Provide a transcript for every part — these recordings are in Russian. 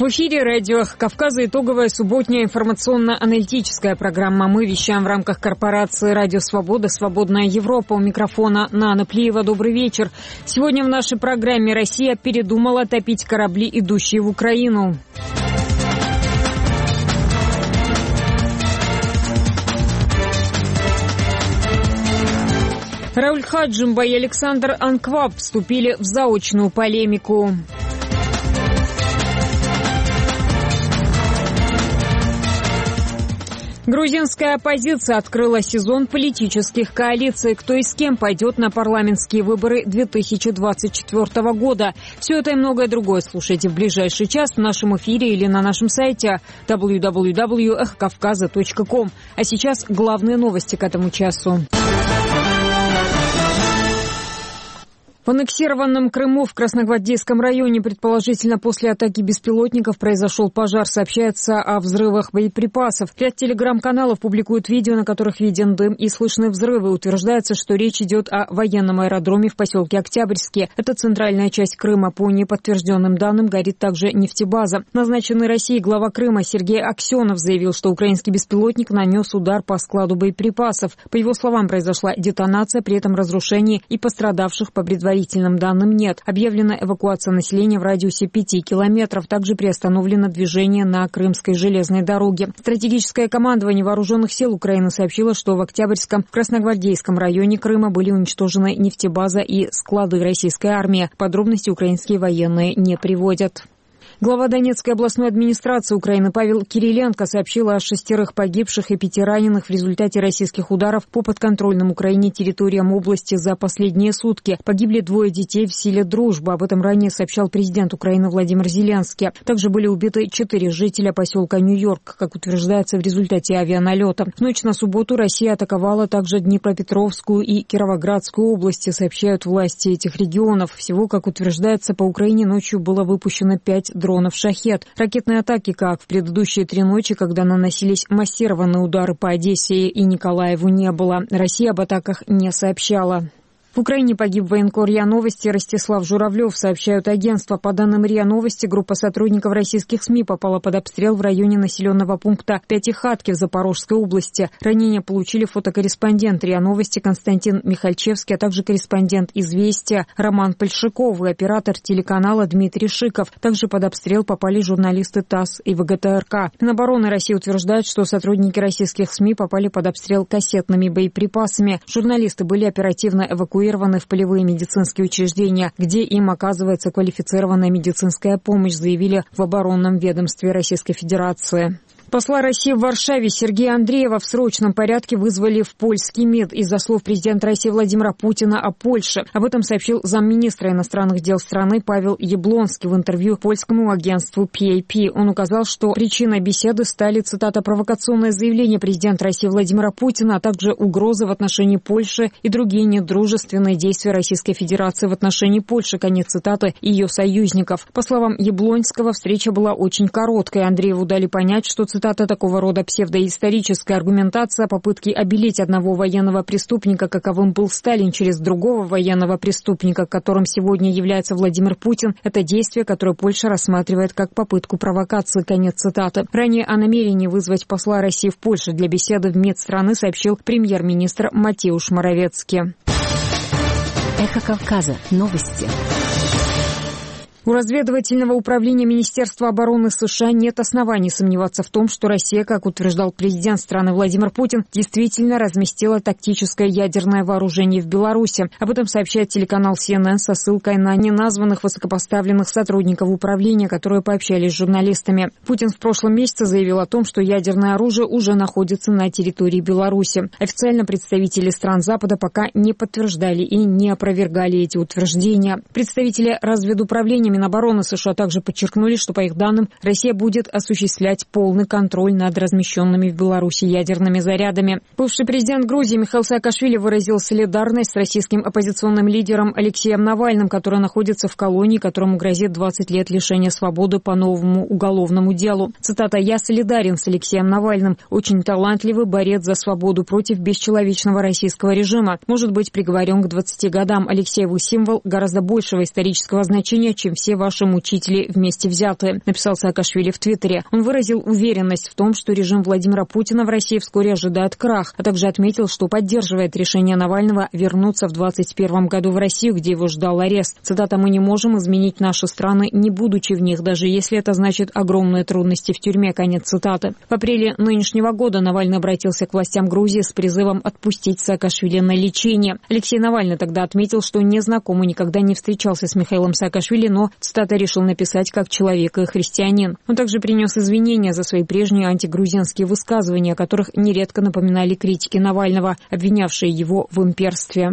В эфире радио «Кавказа» итоговая субботняя информационно-аналитическая программа. Мы вещаем в рамках корпорации «Радио Свобода», «Свободная Европа». У микрофона Нана Плиева. Добрый вечер. Сегодня в нашей программе Россия передумала топить корабли, идущие в Украину. Рауль Хаджимба и Александр Анкваб вступили в заочную полемику. Грузинская оппозиция открыла сезон политических коалиций. Кто и с кем пойдет на парламентские выборы 2024 года. Все это и многое другое слушайте в ближайший час в нашем эфире или на нашем сайте www.эхокавказа.ком. А сейчас главные новости к этому часу. В аннексированном Крыму в Красногвардейском районе, предположительно после атаки беспилотников, произошел пожар. Сообщается о взрывах боеприпасов. 5 телеграм-каналов публикуют видео, на которых виден дым и слышны взрывы. Утверждается, что речь идет о военном аэродроме в поселке Октябрьске. Это центральная часть Крыма. По неподтвержденным данным горит также нефтебаза. Назначенный Россией глава Крыма Сергей Аксенов заявил, что украинский беспилотник нанес удар по складу боеприпасов. По его словам, произошла детонация, при этом разрушений и пострадавших по предварительным данным нет. Объявлена эвакуация населения в радиусе 5 километров. Также приостановлено движение на Крымской железной дороге. Стратегическое командование Вооруженных сил Украины сообщило, что в Октябрьском, Красногвардейском районе Крыма были уничтожены нефтебаза и склады российской армии. Подробности украинские военные не приводят. Глава Донецкой областной администрации Украины Павел Кириленко сообщил о 6 погибших и 5 раненых в результате российских ударов по подконтрольным Украине территориям области за последние сутки. Погибли 2 детей в селе Дружба. Об этом ранее сообщал президент Украины Владимир Зеленский. Также были убиты 4 жителя поселка Нью-Йорк, как утверждается в результате авианалета. В ночь на субботу Россия атаковала также Днепропетровскую и Кировоградскую области, сообщают власти этих регионов. Всего, как утверждается, по Украине ночью было выпущено 5 дронов «Шахед». Ракетные атаки, как в предыдущие 3 ночи, когда наносились массированные удары по Одессе и Николаеву, не было. Россия об атаках не сообщала. В Украине погиб военкор РИА Новости Ростислав Журавлев, сообщают агентства. По данным РИА Новости, группа сотрудников российских СМИ попала под обстрел в районе населенного пункта Пятихатки в Запорожской области. Ранения получили фотокорреспондент РИА Новости Константин Михальчевский, а также корреспондент «Известия» Роман Польшаков и оператор телеканала Дмитрий Шиков. Также под обстрел попали журналисты ТАСС и ВГТРК. Минобороны России утверждает, что сотрудники российских СМИ попали под обстрел кассетными боеприпасами. Журналисты были оперативно эвакуированы в полевые медицинские учреждения, где им оказывается квалифицированная медицинская помощь, заявили в оборонном ведомстве Российской Федерации. Посла России в Варшаве Сергея Андреева в срочном порядке вызвали в польский МИД из-за слов президента России Владимира Путина о Польше. Об этом сообщил замминистра иностранных дел страны Павел Яблонский в интервью польскому агентству PAP. Он указал, что причиной беседы стали, цитата, «провокационное заявление президента России Владимира Путина, а также угрозы в отношении Польши и другие недружественные действия Российской Федерации в отношении Польши», конец цитаты, и ее союзников. По словам Яблонского, встреча была очень короткой. Андрееву дали понять, что, цитата, «такого рода псевдоисторическая аргументация, попытки обелить одного военного преступника, каковым был Сталин, через другого военного преступника, которым сегодня является Владимир Путин, это действие, которое Польша рассматривает как попытку провокации», конец цитаты. Ранее о намерении вызвать посла России в Польшу для беседы в МИД страны сообщил премьер-министр Матеуш Моровецкий. Эхо Кавказа. Новости. У разведывательного управления Министерства обороны США нет оснований сомневаться в том, что Россия, как утверждал президент страны Владимир Путин, действительно разместила тактическое ядерное вооружение в Беларуси. Об этом сообщает телеканал CNN со ссылкой на неназванных высокопоставленных сотрудников управления, которые пообщались с журналистами. Путин в прошлом месяце заявил о том, что ядерное оружие уже находится на территории Беларуси. Официально представители стран Запада пока не подтверждали и не опровергали эти утверждения. Представители разведуправления Минобороны США также подчеркнули, что, по их данным, Россия будет осуществлять полный контроль над размещенными в Беларуси ядерными зарядами. Бывший президент Грузии Михаил Саакашвили выразил солидарность с российским оппозиционным лидером Алексеем Навальным, который находится в колонии, которому грозит 20 лет лишения свободы по новому уголовному делу. Цитата: «Я солидарен с Алексеем Навальным. Очень талантливый борец за свободу против бесчеловечного российского режима. Может быть приговорен к 20 годам. Алексей — его символ гораздо большего исторического значения, чем все все ваши мучители вместе взятые, написал Саакашвили в Твиттере. Он выразил уверенность в том, что режим Владимира Путина в России вскоре ожидает крах, а также отметил, что поддерживает решение Навального вернуться в 2021 году в Россию, где его ждал арест. Цитата: «Мы не можем изменить наши страны, не будучи в них, даже если это значит огромные трудности в тюрьме». Конец цитаты. В апреле нынешнего года Навальный обратился к властям Грузии с призывом отпустить Саакашвили на лечение. Алексей Навальный тогда отметил, что не знаком и никогда не встречался с Михаилом Саакашвили, но, цитата, решил написать как человек и христианин. Он также принес извинения за свои прежние антигрузинские высказывания, о которых нередко напоминали критики Навального, обвинявшие его в имперстве.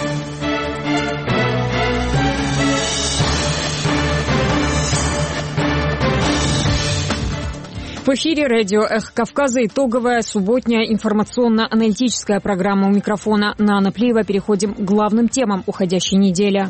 В эфире радио «Эхо Кавказа» итоговая субботняя информационно-аналитическая программа. У микрофона Нана Плиева. Переходим к главным темам уходящей недели.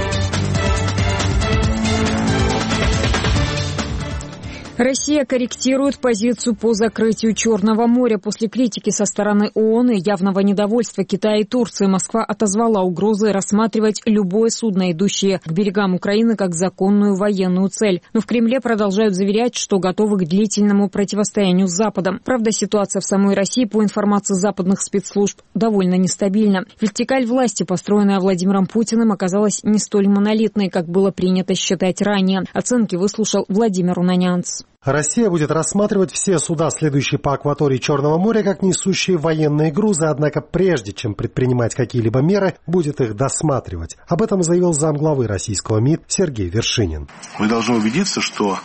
Россия корректирует позицию по закрытию Черного моря. После критики со стороны ООН и явного недовольства Китая и Турции Москва отозвала угрозы рассматривать любое судно, идущее к берегам Украины, как законную военную цель. Но в Кремле продолжают заверять, что готовы к длительному противостоянию с Западом. Правда, ситуация в самой России, по информации западных спецслужб, довольно нестабильна. Вертикаль власти, построенная Владимиром Путиным, оказалась не столь монолитной, как было принято считать ранее. Оценки выслушал Владимир Унанянц. Россия будет рассматривать все суда, следующие по акватории Черного моря, как несущие военные грузы, однако прежде чем предпринимать какие-либо меры, будет их досматривать. Об этом заявил замглавы российского МИД Сергей Вершинин. Вы должны убедиться, что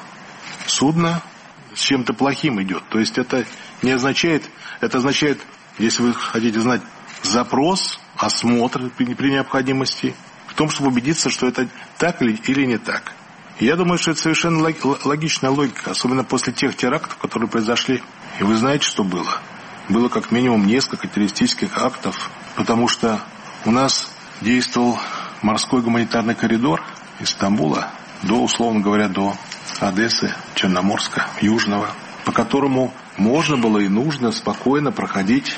судно с чем-то плохим идет. То есть это не означает, это означает, если вы хотите знать, запрос, осмотр при необходимости, в том, чтобы убедиться, что это так или не так. Я думаю, что это совершенно логичная логика, особенно после тех терактов, которые произошли. И вы знаете, что было? Было как минимум несколько террористических актов, потому что у нас действовал морской гуманитарный коридор из Стамбула до, условно говоря, до Одессы, Черноморска, Южного, по которому можно было и нужно спокойно проходить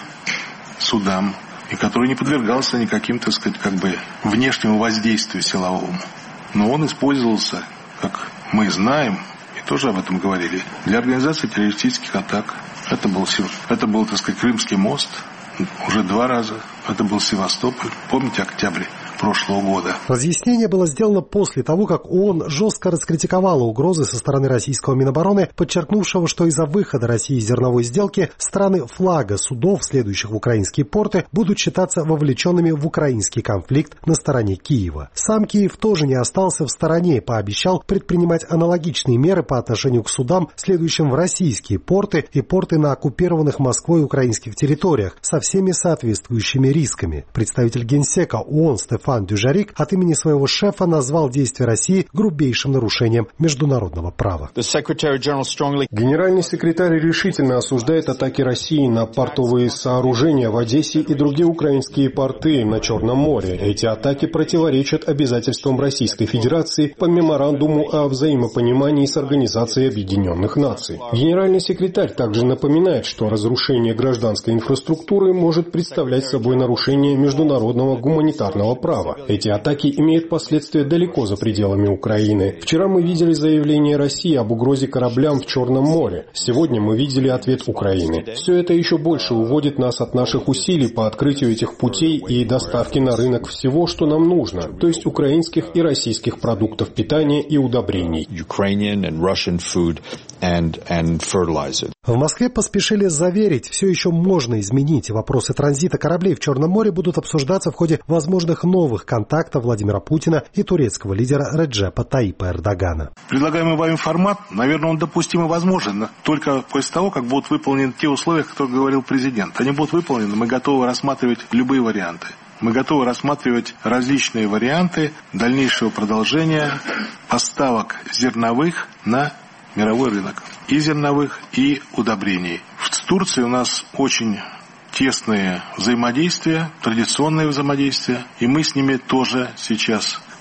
судам, и который не подвергался никаким, так сказать, внешнему воздействию силовому. Но он использовался, как мы знаем, и тоже об этом говорили, для организации террористических атак. Это был, так сказать, Крымский мост уже 2 раза. Это был Севастополь. Помните, октябрь прошлого года. Разъяснение было сделано после того, как ООН жестко раскритиковала угрозы со стороны российского Минобороны, подчеркнувшего, что из-за выхода России из зерновой сделки страны флага судов, следующих в украинские порты, будут считаться вовлеченными в украинский конфликт на стороне Киева. Сам Киев тоже не остался в стороне и пообещал предпринимать аналогичные меры по отношению к судам, следующим в российские порты и порты на оккупированных Москвой украинских территориях, со всеми соответствующими рисками. Представитель Генсека ООН Стефан Дюжарик от имени своего шефа назвал действия России грубейшим нарушением международного права. Генеральный секретарь решительно осуждает атаки России на портовые сооружения в Одессе и другие украинские порты на Черном море. Эти атаки противоречат обязательствам Российской Федерации по меморандуму о взаимопонимании с Организацией Объединенных Наций. Генеральный секретарь также напоминает, что разрушение гражданской инфраструктуры может представлять собой нарушение международного гуманитарного права. Эти атаки имеют последствия далеко за пределами Украины. Вчера мы видели заявление России об угрозе кораблям в Черном море. Сегодня мы видели ответ Украины. Все это еще больше уводит нас от наших усилий по открытию этих путей и доставке на рынок всего, что нам нужно, то есть украинских и российских продуктов питания и удобрений. В Москве поспешили заверить, все еще можно изменить. Вопросы транзита кораблей в Черном море будут обсуждаться в ходе возможных новых контактов Владимира Путина и турецкого лидера Реджепа Таипа Эрдогана. Предлагаемый вами формат, наверное, он допустим и возможен, только после того, как будут выполнены те условия, о которых говорил президент. Они будут выполнены, мы готовы рассматривать любые варианты. Мы готовы рассматривать различные варианты дальнейшего продолжения поставок зерновых на мировой рынок. И зерновых, и удобрений. В Турции у нас очень тесные взаимодействия, традиционные взаимодействия, и мы с ними тоже сейчас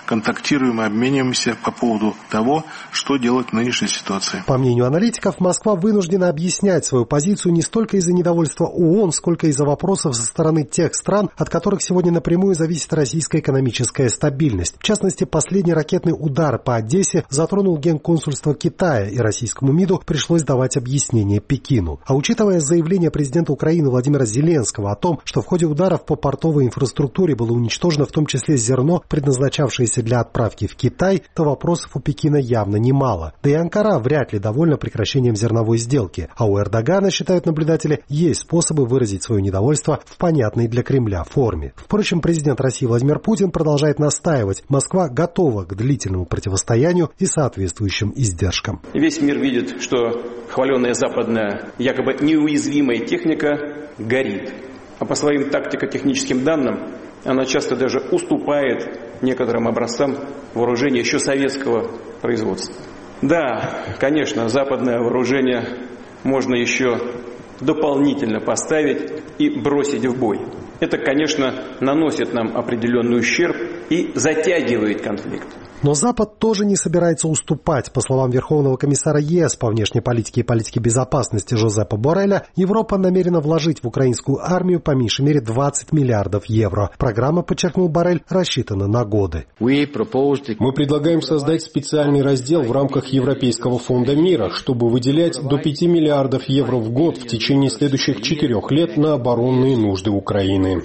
контактируем и обмениваемся по поводу того, что делать в нынешней ситуации. По мнению аналитиков, Москва вынуждена объяснять свою позицию не столько из-за недовольства ООН, сколько из-за вопросов со стороны тех стран, от которых сегодня напрямую зависит российская экономическая стабильность. В частности, последний ракетный удар по Одессе затронул генконсульство Китая, и российскому МИДу пришлось давать объяснение Пекину. А учитывая заявление президента Украины Владимира Зеленского о том, что в ходе ударов по портовой инфраструктуре было уничтожено в том числе зерно, предназначавшееся для отправки в Китай, то вопросов у Пекина явно немало. Да и Анкара вряд ли довольна прекращением зерновой сделки. А у Эрдогана, считают наблюдатели, есть способы выразить свое недовольство в понятной для Кремля форме. Впрочем, президент России Владимир Путин продолжает настаивать: Москва готова к длительному противостоянию и соответствующим издержкам. Весь мир видит, что хваленная западная, якобы неуязвимая техника горит. А по своим тактико-техническим данным она часто даже уступает некоторым образцам вооружения еще советского производства. Да, конечно, западное вооружение можно еще дополнительно поставить и бросить в бой. Это, конечно, наносит нам определенный ущерб и затягивает конфликт. Но Запад тоже не собирается уступать. По словам Верховного комиссара ЕС по внешней политике и политике безопасности Жозепа Борреля, Европа намерена вложить в украинскую армию по меньшей мере 20 миллиардов евро. Программа, подчеркнул Боррель, рассчитана на годы. Мы предлагаем создать специальный раздел в рамках Европейского фонда мира, чтобы выделять до 5 миллиардов евро в год в течение следующих 4 лет на оборонные нужды Украины.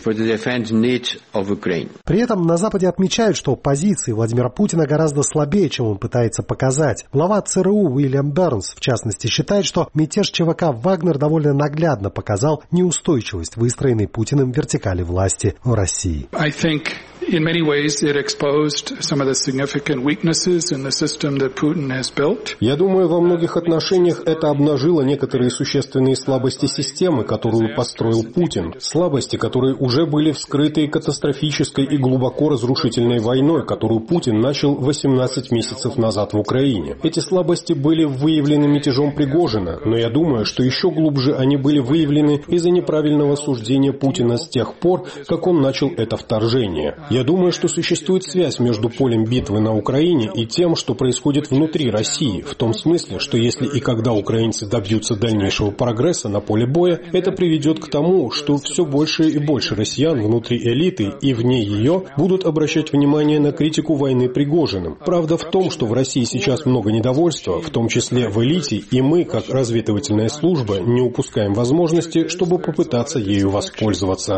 При этом на Западе отмечают, что позиции Владимира Путина гораздо слабее, чем он пытается показать. Глава ЦРУ Уильям Бернс, в частности, считает, что мятеж ЧВК «Вагнер» довольно наглядно показал неустойчивость выстроенной Путиным вертикали власти в России. In many ways, it exposed some of the significant weaknesses in the system that Putin has built. Я думаю, во многих отношениях это обнажило некоторые существенные слабости системы, которую построил Путин. Слабости, которые уже были вскрыты катастрофической и глубоко разрушительной войной, которую Путин начал 18 месяцев назад в Украине. Эти слабости были выявлены мятежом Пригожина, но я думаю, что еще глубже они были выявлены из-за неправильного суждения Путина с тех пор, как он начал это вторжение. Я думаю, что существует связь между полем битвы на Украине и тем, что происходит внутри России, в том смысле, что если и когда украинцы добьются дальнейшего прогресса на поле боя, это приведет к тому, что все больше и больше россиян внутри элиты и вне ее будут обращать внимание на критику войны Пригожиным. Правда в том, что в России сейчас много недовольства, в том числе в элите, и мы, как разведывательная служба, не упускаем возможности, чтобы попытаться ею воспользоваться.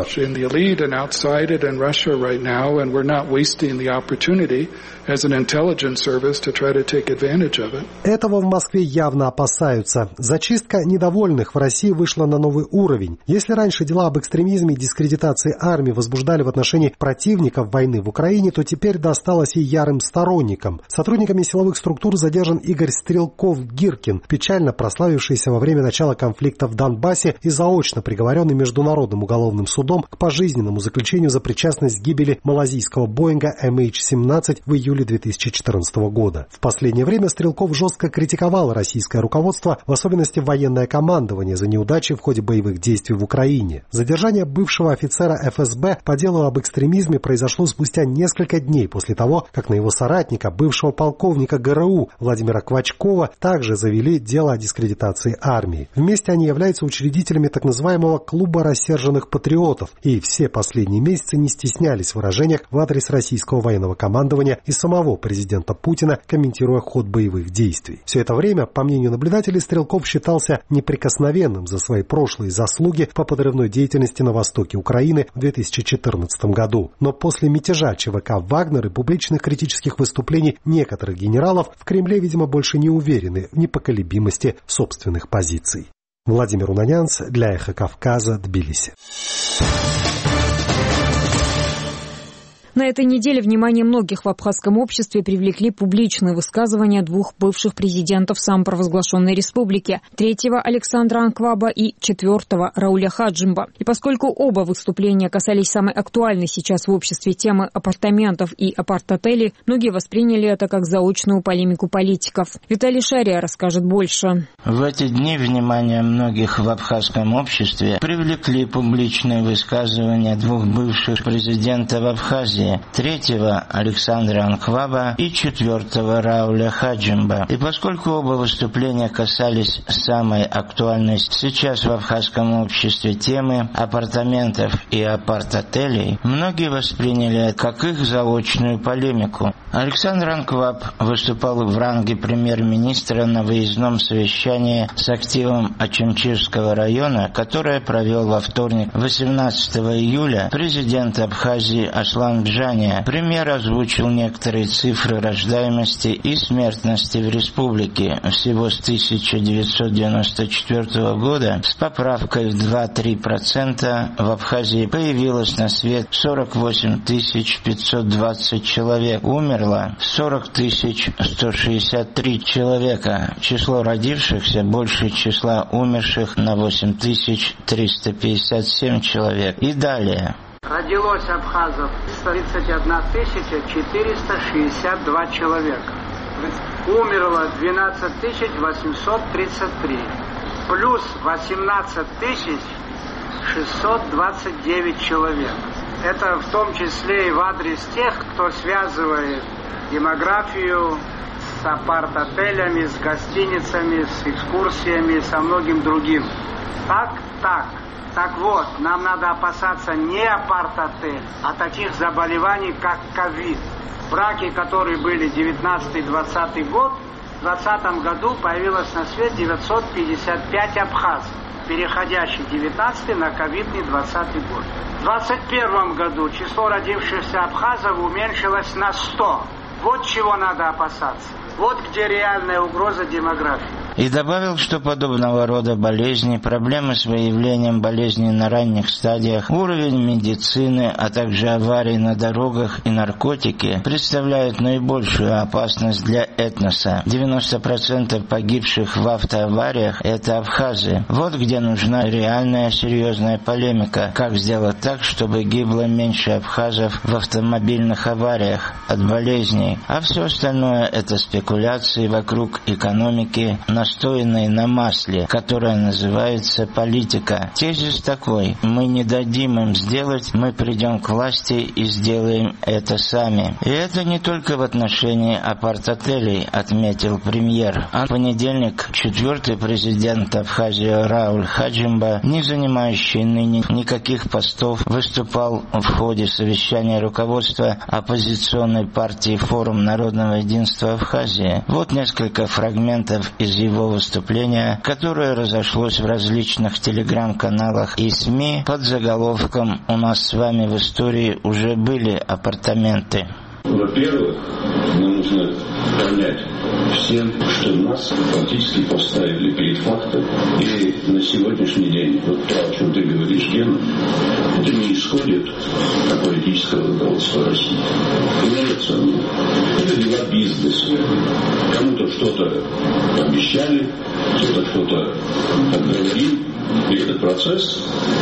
And we're not wasting the opportunity as an intelligence service to try to take advantage of it. Этого в Москве явно опасаются. Зачистка недовольных в России вышла на новый уровень. Если раньше дела об экстремизме и дискредитации армии возбуждали в отношении противников войны в Украине, то теперь досталось и ярым сторонникам. Сотрудниками силовых структур задержан Игорь Стрелков-Гиркин, печально прославившийся во время начала конфликта в Донбассе и заочно приговоренный Международным уголовным судом к пожизненному заключению за причастность к гибели малазийского Боинга MH17 в июле 2014 года. В последнее время Стрелков жестко критиковал российское руководство, в особенности военное командование, за неудачи в ходе боевых действий в Украине. Задержание бывшего офицера ФСБ по делу об экстремизме произошло спустя несколько дней после того, как на его соратника, бывшего полковника ГРУ Владимира Квачкова, также завели дело о дискредитации армии. Вместе они являются учредителями так называемого клуба рассерженных патриотов, и все последние месяцы не стеснялись в выражениях в адрес российского военного командования и самого президента Путина, комментируя ход боевых действий. Все это время, по мнению наблюдателей, Стрелков считался неприкосновенным за свои прошлые заслуги по подрывной деятельности на востоке Украины в 2014 году. Но после мятежа ЧВК «Вагнер» и публичных критических выступлений некоторых генералов в Кремле, видимо, больше не уверены в непоколебимости собственных позиций. Владимир Унанянц для «Эхо Кавказа», Тбилиси. На этой неделе внимание многих в абхазском обществе привлекли публичные высказывания двух бывших президентов самопровозглашенной республики. 3-го Александра Анкваба и 4-го Рауля Хаджимба. И поскольку оба выступления касались самой актуальной сейчас в обществе темы апартаментов и апарт-отелей, многие восприняли это как заочную полемику политиков. Виталий Шария расскажет больше. В эти дни внимание многих в абхазском обществе привлекли публичные высказывания двух бывших президентов Абхазии. Абхазии, 3-го Александра Анкваба и 4-го Рауля Хаджимба. И поскольку оба выступления касались самой актуальной сейчас в абхазском обществе темы апартаментов и апарт-отелей, многие восприняли как их заочную полемику. Александр Анкваб выступал в ранге премьер-министра на выездном совещании с активом Очимчирского района, которое провел во вторник, 18 июля, президент Абхазии Аслан Бжания. Премьер озвучил некоторые цифры рождаемости и смертности в республике. Всего с 1994 года с поправкой в 2-3% в Абхазии появилось на свет 48 520 человек. Умерло 40 163 человека. Число родившихся больше числа умерших на 8 357 человек. И далее. Родилось абхазов 31 462 человека. Умерло 12 833. Плюс 18 629 человек. Это в том числе и в адрес тех, кто связывает демографию с апарт-отелями, с гостиницами, с экскурсиями, со многим другим. Так вот, нам надо опасаться не апарт-отель, а таких заболеваний, как ковид. Браки, которые были 19-20 год, в 2020 году появилось на свет 955 абхазов, переходящих 19 на ковидный 20 год. В 2021 году число родившихся абхазов уменьшилось на 100. Вот чего надо опасаться. Вот где реальная угроза демографии. И добавил, что подобного рода болезни, проблемы с выявлением болезней на ранних стадиях, уровень медицины, а также аварии на дорогах и наркотики представляют наибольшую опасность для этноса. 90% погибших в автоавариях – это абхазы. Вот где нужна реальная серьезная полемика. Как сделать так, чтобы гибло меньше абхазов в автомобильных авариях от болезней. А все остальное – это спекуляции вокруг экономики, настоянной на масле, которая называется политика. Тезис такой: мы не дадим им сделать, мы придем к власти и сделаем это сами. И это не только в отношении апарт-отелей, отметил премьер. А в понедельник 4-й президент Абхазии Рауль Хаджимба, не занимающий ныне никаких постов, выступал в ходе совещания руководства оппозиционной партии «Форум народного единства Абхазии». Вот несколько фрагментов из его выступления, которое разошлось в различных телеграм-каналах и СМИ под заголовком «У нас с вами в истории уже были апартаменты». Во-первых, нам нужно понять всем, что нас фактически поставили перед фактом. И на сегодняшний день, вот то, о чем ты говоришь, Гена, это не исходит от политического руководства России. Имеется, это дела бизнеса. Кому-то что-то обещали, кто-то что-то отговорил, и этот процесс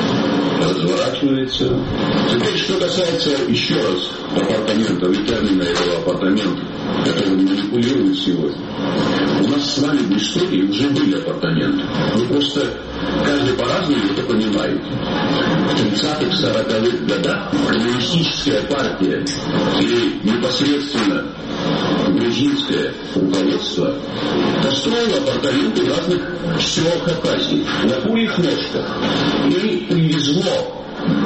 разворачивается. Теперь, что касается еще раз апартаментов и термина этого апартамента, который манипулируют сегодня. У нас с вами в истории уже были апартаменты. Вы просто каждый по-разному это понимаете. В 30-х, 40-х годах коммунистическая партия и непосредственно грузинское руководство построило апартаменты в разных селах Абхазии на курьих ножках. И привезло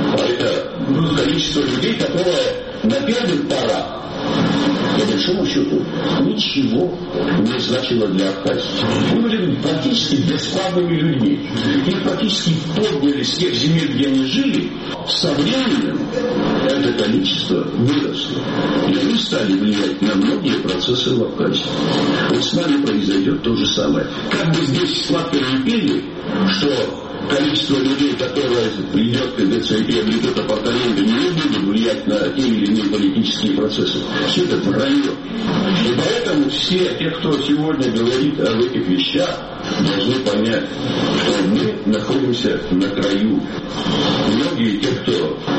это количество людей, которое на первых порах, по большому счету, ничего не значило для Абхазии. Мы были практически бесплатными людьми. Их практически подняли с тех земель, где они жили. Со временем это количество выросло. И они стали влиять на многие процессы в Абхазии. Вот с нами произойдет то же самое. Как бы здесь сладко не пели, что количество людей, которое придет, как говорится, и приобретет апартаменты, не будет влиять на те или иные политические процессы. Все это вранье. И поэтому все те, кто сегодня говорит об этих вещах, должны понять, что мы находимся на краю. Многие те, кто, во всяком случае,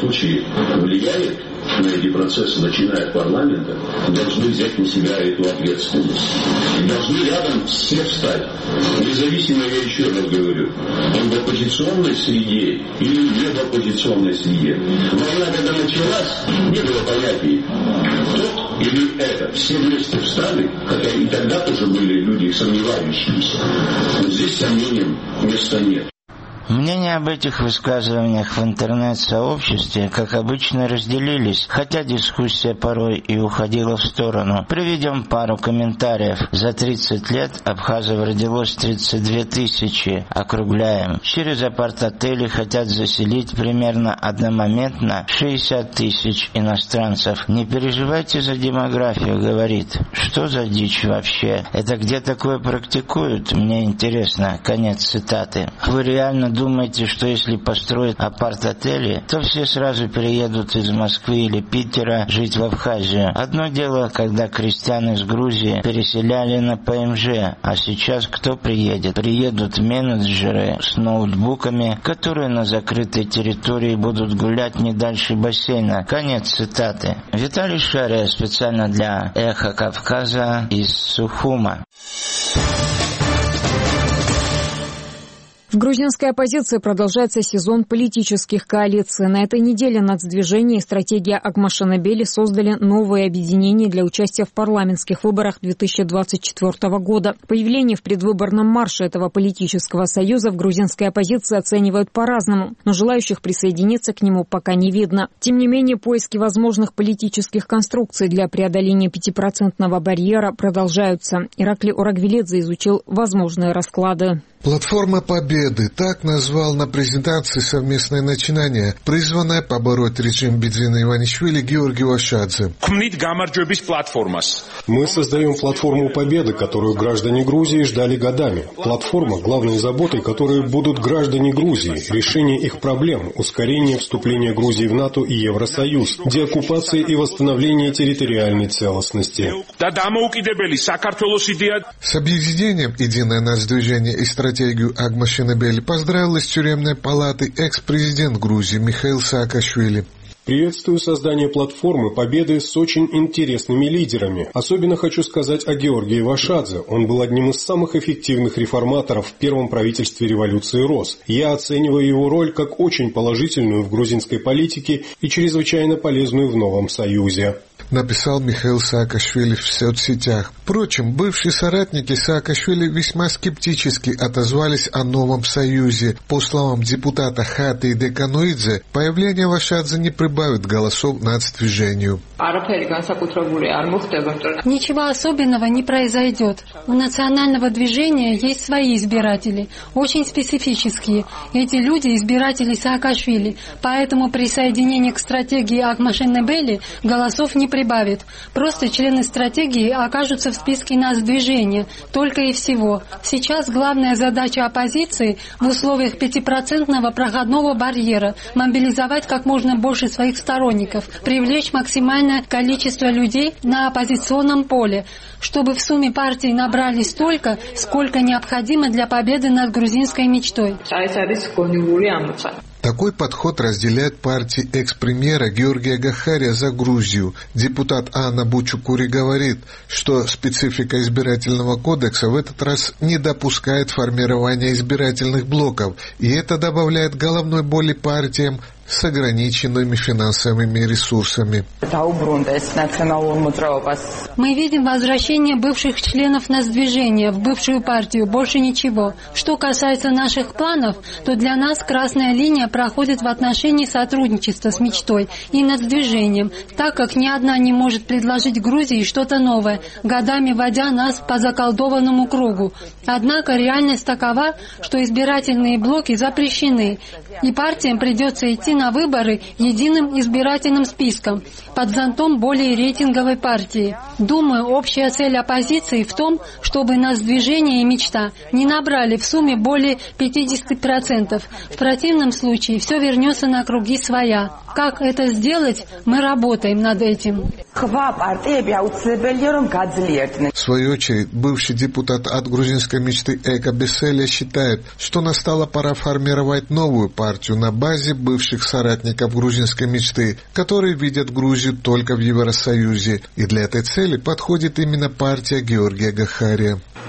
случае влияет на эти процессы, начиная от парламента, должны взять на себя эту ответственность. Должны рядом все встать. Независимо, я еще раз говорю, он в оппозиционной среде или не в оппозиционной среде. Война, когда началась, не было понятий, тот или это. Все вместе встали, хотя и тогда тоже были люди сомневающиеся. Но здесь сомнениям места нет. Мнения об этих высказываниях в интернет-сообществе, как обычно, разделились, хотя дискуссия порой и уходила в сторону. Приведем пару комментариев. За 30 лет Абхазов родилось 32 тысячи, округляем. Через апарт-отели хотят заселить примерно одномоментно 60 тысяч иностранцев. Не переживайте за демографию, говорит. Что за дичь вообще? Это где такое практикуют? Мне интересно. Конец цитаты. Вы реально думаете, что если построят апарт-отели, то все сразу переедут из Москвы или Питера жить в Абхазию? Одно дело, когда крестьян из Грузии переселяли на ПМЖ, а сейчас кто приедет? Приедут менеджеры с ноутбуками, которые на закрытой территории будут гулять не дальше бассейна. Конец цитаты. Виталий Шария специально для «Эхо Кавказа» из Сухума. В грузинской оппозиции продолжается сезон политических коалиций. На этой неделе Нацдвижение и стратегия Агмашенебели создали новые объединения для участия в парламентских выборах 2024 года. Появление в предвыборном марше этого политического союза в грузинской оппозиции оценивают по-разному, но желающих присоединиться к нему пока не видно. Тем не менее, поиски возможных политических конструкций для преодоления 5% барьера продолжаются. Ираклий Орагвилидзе изучил возможные расклады. Платформа Победы, так назвал на презентации совместное начинание, призванное побороть режим Бедзина Иванишвили Георгий Вашадзе. Мы создаем платформу Победы, которую граждане Грузии ждали годами. Платформа, главной заботой которой будут граждане Грузии, решение их проблем, ускорение вступления Грузии в НАТО и Евросоюз, деоккупация и восстановление территориальной целостности. С объединением «Единое Нацдвижение» и стратегию Агмашенебели поздравил из тюремной палаты экс-президент Грузии Михаил Саакашвили. Приветствую создание платформы Победы с очень интересными лидерами. Особенно хочу сказать о Георгии Вашадзе. Он был одним из самых эффективных реформаторов в первом правительстве революции РОС. Я оцениваю его роль как очень положительную в грузинской политике и чрезвычайно полезную в новом союзе. Написал Михаил Саакашвили в соцсетях. Впрочем, бывшие соратники Саакашвили весьма скептически отозвались о новом союзе. По словам депутата Хаты Декануидзе, появление Вашадзе не прибавит голосов нацдвижению. Ничего особенного не произойдет. У национального движения есть свои избиратели, очень специфические. Эти люди избиратели Саакашвили, поэтому присоединение к стратегии Агмашенебели голосов не прибавит. Просто члены стратегии окажутся в списке нацдвижения, только и всего. Сейчас главная задача оппозиции в условиях 5% проходного барьера – мобилизовать как можно больше своих сторонников, привлечь максимальное количество людей на оппозиционном поле, чтобы в сумме партии набрали столько, сколько необходимо для победы над грузинской мечтой. Такой подход разделяет партии экс-премьера Георгия Гахария за Грузию. Депутат Анна Бучукури говорит, что специфика избирательного кодекса в этот раз не допускает формирования избирательных блоков, и это добавляет головной боли партиям с ограниченными финансовыми ресурсами. Мы видим возвращение бывших членов нацдвижения в бывшую партию, больше ничего. Что касается наших планов, то для нас красная линия проходит в отношении сотрудничества с мечтой и нацдвижением, так как ни одна не может предложить Грузии что-то новое, годами водя нас по заколдованному кругу. Однако реальность такова, что избирательные блоки запрещены, и партиям придется идти на выборы единым избирательным списком под зонтом более рейтинговой партии. Думаю, общая цель оппозиции в том, чтобы нацдвижение и мечта не набрали в сумме более 50%. В противном случае все вернется на круги своя. Как это сделать, мы работаем над этим. В свою очередь, бывший депутат от грузинской мечты Эка Беселя считает, что настала пора формировать новую партию на базе бывших соратников грузинской мечты, которые видят Грузию только в Евросоюзе. И для этой цели подходит именно партия Георгия Гахария. В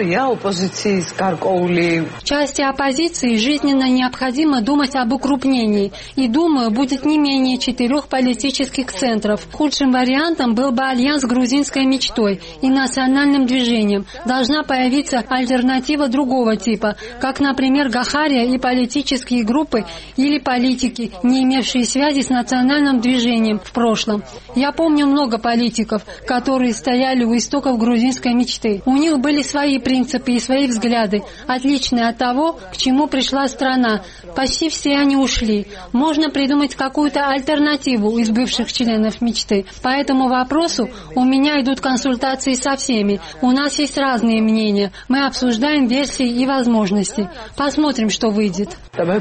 части оппозиции жизненно необходимо думать об укрупнении. И, думаю, будет не менее 4 политических центров. Худшим вариантом был бы альянс с грузинской мечтой и национальным движением. Должна появиться альтернатива другого типа, как, например, Гахария и политические группы или политики, не имевшие связи с национальным движением в прошлом. Я помню много политиков, которые стояли у истоков грузинской мечты. У них были свои принципы и свои взгляды, отличные от того, к чему пришла страна. Почти все они ушли. Можно придумать какую-то альтернативу из бывших членов мечты. По этому вопросу у меня идут консультации со всеми. У нас есть разные мнения. Мы обсуждаем версии и возможности. Посмотрим, что выйдет.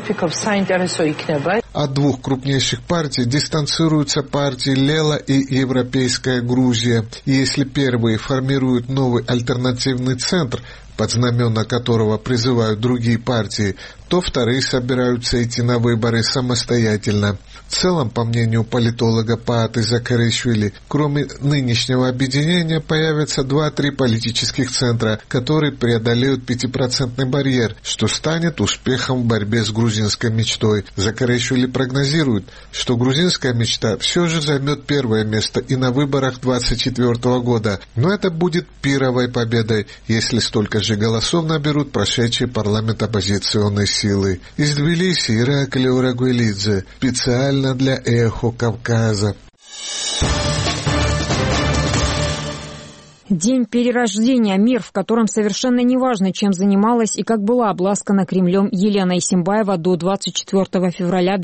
От двух крупнейших партий дистанцируются партии Лела и Европейская Грузия. И если первые формируют новый альтернативный центр, под знамена которого призывают другие партии, то вторые собираются идти на выборы самостоятельно. В целом, по мнению политолога Пааты Закаришвили, кроме нынешнего объединения появятся 2-3 политических центра, которые преодолеют 5% барьер, что станет успехом в борьбе с грузинской мечтой. Закаришвили прогнозирует, что грузинская мечта все же займет первое место и на выборах 2024 года, но это будет пировой победой, если столько же голосов наберут прошедшие парламент оппозиционной силы. Из Тбилиси Ираклий Урагвелидзе, специально для «Эхо Кавказа». День перерождения, мир, в котором совершенно неважно, чем занималась и как была обласкана Кремлем Елена Исимбаева до 24 февраля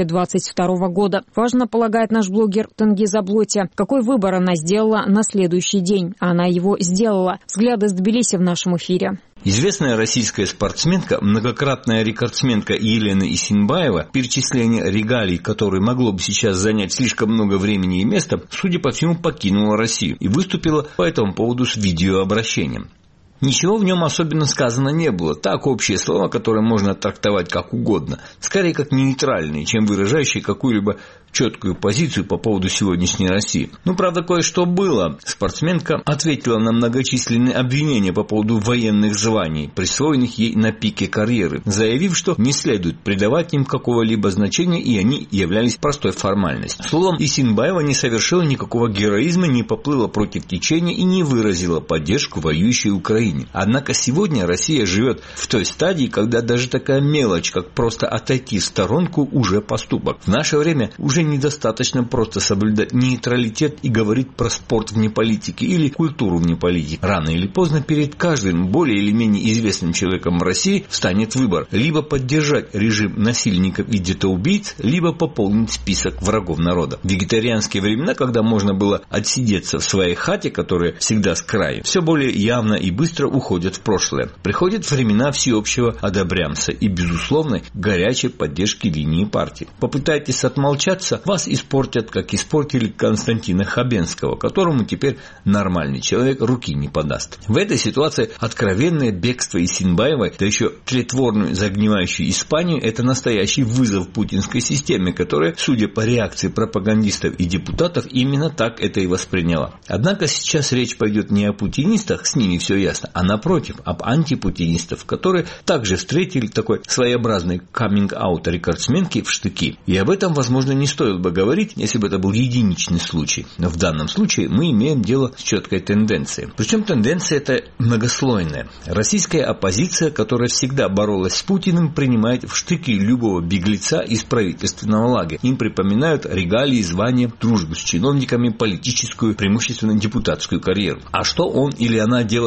2022 года. Важно, полагает наш блогер Тенгиз Аблоти, какой выбор она сделала на следующий день. Она его сделала. Взгляды с Тбилиси в нашем эфире. Известная российская спортсменка, многократная рекордсменка Елена Исимбаева, перечисление регалий, которые могло бы сейчас занять слишком много времени и места, судя по всему, покинула Россию и выступила по этому поводу с видеообращением. Ничего в нем особенно сказано не было. Так, общие слова, которые можно трактовать как угодно, скорее как нейтральные, чем выражающие какую-либо четкую позицию по поводу сегодняшней России. Ну, правда, кое-что было. Спортсменка ответила на многочисленные обвинения по поводу военных званий, присвоенных ей на пике карьеры, заявив, что не следует придавать им какого-либо значения, и они являлись простой формальностью. Словом, Исимбаева не совершила никакого героизма, не поплыла против течения и не выразила поддержку воюющей Украине. Однако сегодня Россия живет в той стадии, когда даже такая мелочь, как просто отойти в сторонку, уже поступок. В наше время уже недостаточно просто соблюдать нейтралитет и говорить про спорт вне политики или культуру вне политики. Рано или поздно перед каждым более или менее известным человеком в России встанет выбор: либо поддержать режим насильников и детоубийц, либо пополнить список врагов народа. В вегетарианские времена, когда можно было отсидеться в своей хате, которая всегда с краю, все более явно и быстро уходят в прошлое. Приходят времена всеобщего одобрямса и безусловной горячей поддержки линии партии. Попытайтесь отмолчаться, вас испортят, как испортили Константина Хабенского, которому теперь нормальный человек руки не подаст. В этой ситуации откровенное бегство Исимбаевой, да еще тлетворную загнивающую Испанию, это настоящий вызов путинской системе, которая, судя по реакции пропагандистов и депутатов, именно так это и восприняла. Однако сейчас речь пойдет не о путинистах, с ними все ясно, а напротив, об антипутинистов, которые также встретили такой своеобразный каминг-аут рекордсменки в штыки. И об этом, возможно, не стоило бы говорить, если бы это был единичный случай. Но в данном случае мы имеем дело с четкой тенденцией. Причем тенденция эта многослойная. Российская оппозиция, которая всегда боролась с Путиным, принимает в штыки любого беглеца из правительственного лагеря. Им припоминают регалии, звания, дружбу с чиновниками, политическую, преимущественно депутатскую карьеру. А что он или она делали в 2000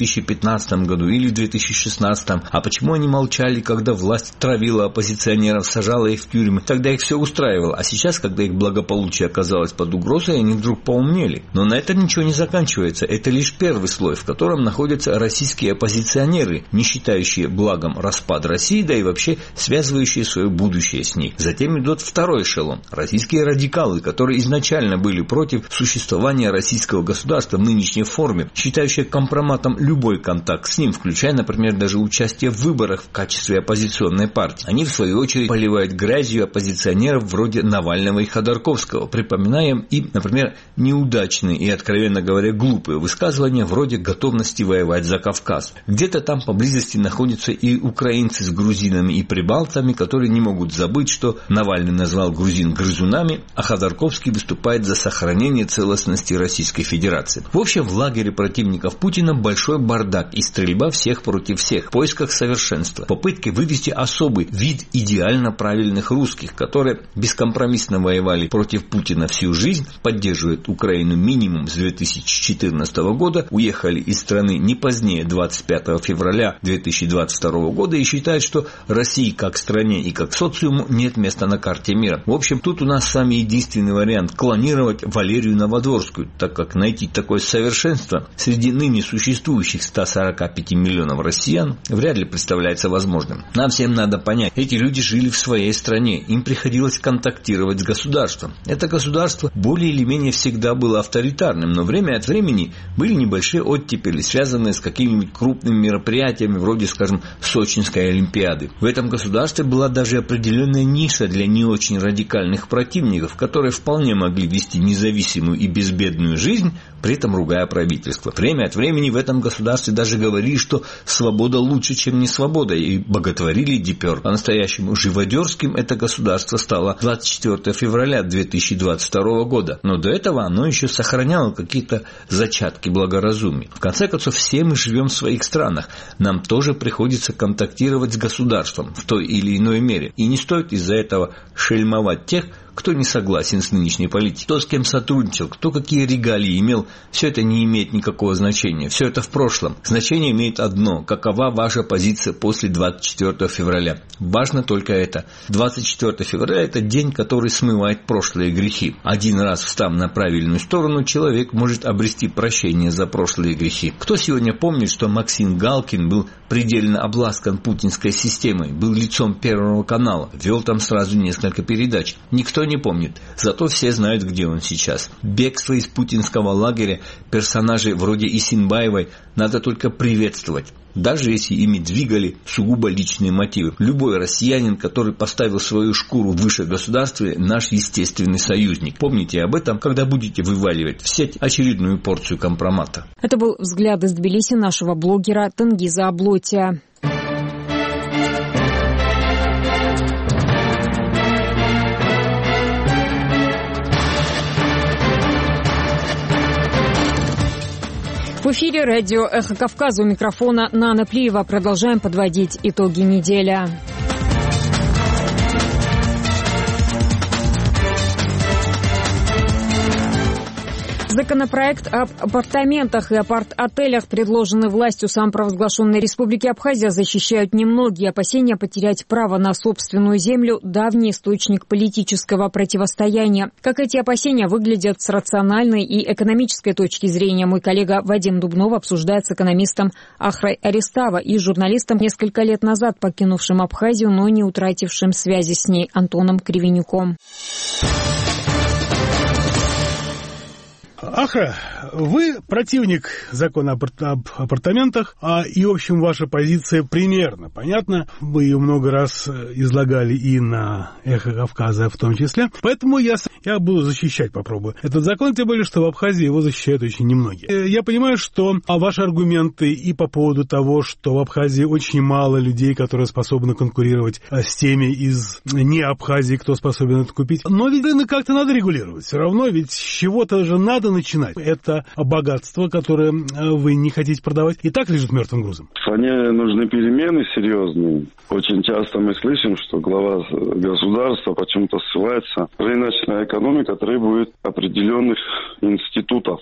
2015 году или в 2016, а почему они молчали, когда власть травила оппозиционеров, сажала их в тюрьмы, тогда их все устраивало, а сейчас, когда их благополучие оказалось под угрозой, они вдруг поумнели. Но на этом ничего не заканчивается, это лишь первый слой, в котором находятся российские оппозиционеры, не считающие благом распад России, да и вообще связывающие свое будущее с ней. Затем идет второй эшелон, российские радикалы, которые изначально были против существования российского государства в нынешней форме, считающие компроматом любой контакт с ним, включая, например, даже участие в выборах в качестве оппозиционной партии. Они, в свою очередь, поливают грязью оппозиционеров вроде Навального и Ходорковского, припоминая им, например, неудачные и, откровенно говоря, глупые высказывания вроде готовности воевать за Кавказ. Где-то там поблизости находятся и украинцы с грузинами и прибалтами, которые не могут забыть, что Навальный назвал грузин грызунами, а Ходорковский выступает за сохранение целостности Российской Федерации. В общем, в лагере противников Путина большой бардак и стрельба всех против всех в поисках совершенства, попытки вывести особый вид идеально правильных русских, которые бескомпромиссно воевали против Путина всю жизнь, поддерживают Украину минимум с 2014 года, уехали из страны не позднее 25 февраля 2022 года и считают, что России как стране и как социуму нет места на карте мира. В общем, тут у нас с вами единственный вариант – клонировать Валерию Новодворскую, так как найти такое совершенство среди ныне существующих 145 миллионов россиян вряд ли представляется возможным. Нам всем надо понять, эти люди жили в своей стране, им приходилось контактировать с государством. Это государство более или менее всегда было авторитарным, но время от времени были небольшие оттепели, связанные с какими-нибудь крупными мероприятиями, вроде, скажем, Сочинской Олимпиады. В этом государстве была даже определенная ниша для не очень радикальных противников, которые вполне могли вести независимую и безбедную жизнь, при этом ругая правительство. Время от времени в этом государстве даже говорили, что свобода лучше, чем не свобода, и боготворили дипер. По-настоящему живодерским это государство стало 24 февраля 2022 года, но до этого оно еще сохраняло какие-то зачатки благоразумия. В конце концов, все мы живем в своих странах, нам тоже приходится контактировать с государством в той или иной мере, и не стоит из-за этого шельмовать тех, кто не согласен с нынешней политикой, кто с кем сотрудничал, кто какие регалии имел, все это не имеет никакого значения. Все это в прошлом. Значение имеет одно – какова ваша позиция после 24 февраля. Важно только это. 24 февраля – это день, который смывает прошлые грехи. Один раз встав на правильную сторону, человек может обрести прощение за прошлые грехи. Кто сегодня помнит, что Максим Галкин был предельно обласкан путинской системой, был лицом Первого канала, вел там сразу несколько передач? Никто не помнит, зато все знают, где он сейчас. Бегство из путинского лагеря персонажей вроде Исинбаевой надо только приветствовать, даже если ими двигали сугубо личные мотивы. Любой россиянин, который поставил свою шкуру выше государства, наш естественный союзник. Помните об этом, когда будете вываливать в сеть очередную порцию компромата. Это был взгляд из Тбилиси нашего блогера Тенгиза Аблотия. В эфире радио «Эхо Кавказа», у микрофона Нана Плиева. Продолжаем подводить итоги недели. Законопроект об апартаментах и апарт-отелях, предложенный властью самопровозглашенной Республики Абхазия, защищают немногие. Опасения потерять право на собственную землю – давний источник политического противостояния. Как эти опасения выглядят с рациональной и экономической точки зрения, мой коллега Вадим Дубнов обсуждает с экономистом Ахрой Аристава и журналистом, несколько лет назад покинувшим Абхазию, но не утратившим связи с ней, Антоном Кривенюком. Ахра, вы противник закона об апартаментах, и, в общем, ваша позиция примерно понятна. Вы ее много раз излагали и на «Эхо Кавказа» в том числе. Поэтому я буду защищать, попробую этот закон, тем более, что в Абхазии его защищают очень немногие. Я понимаю, что ваши аргументы и по поводу того, что в Абхазии очень мало людей, которые способны конкурировать с теми из не Абхазии, кто способен это купить. Но ведь рынок как-то надо регулировать. Все равно ведь с чего-то же надо начинать. Это богатство, которое вы не хотите продавать, и так лежит мертвым грузом. В стране нужны перемены серьезные. Очень часто мы слышим, что глава государства почему-то ссылается. Рыночная экономика требует определенных институтов.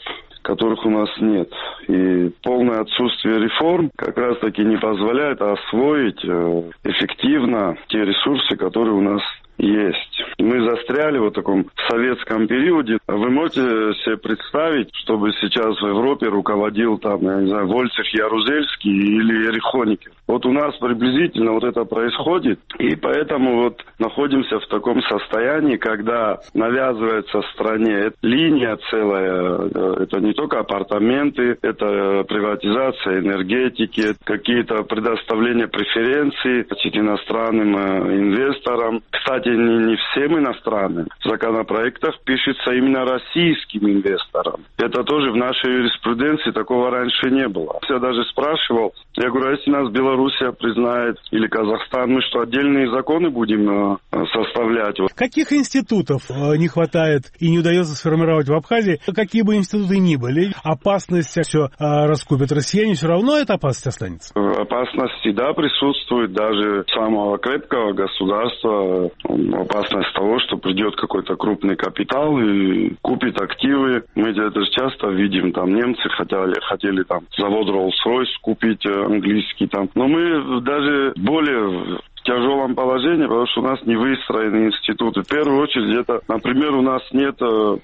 которых у нас нет. И полное отсутствие реформ как раз-таки не позволяет освоить эффективно те ресурсы, которые у нас есть. Мы застряли в таком советском периоде. Вы можете себе представить, чтобы сейчас в Европе руководил там, я не знаю, Вольцех Ярузельский или Эрих Хоникер? Вот у нас приблизительно вот это происходит, и поэтому вот находимся в таком состоянии, когда навязывается стране линия целая, это не только апартаменты, это приватизация энергетики, какие-то предоставления преференций иностранным инвесторам. Кстати, не всем иностранным. В законопроектах пишется именно российским инвесторам. Это тоже в нашей юриспруденции такого раньше не было. Я даже спрашивал, я говорю, если нас Белоруссия признает или Казахстан, мы что, отдельные законы будем составлять? Каких институтов не хватает и не удается сформировать в Абхазии? Какие бы институты ни были, опасность все раскупят россияне, все равно эта опасность останется? Опасность всегда присутствует, даже самого крепкого государства. Опасность того, что придет какой-то крупный капитал и купит активы. Мы это часто видим, там немцы хотели там завод Rolls-Royce купить английский там. Но мы даже более в тяжелом положении, потому что у нас не выстроены институты. В первую очередь, это, например, у нас нет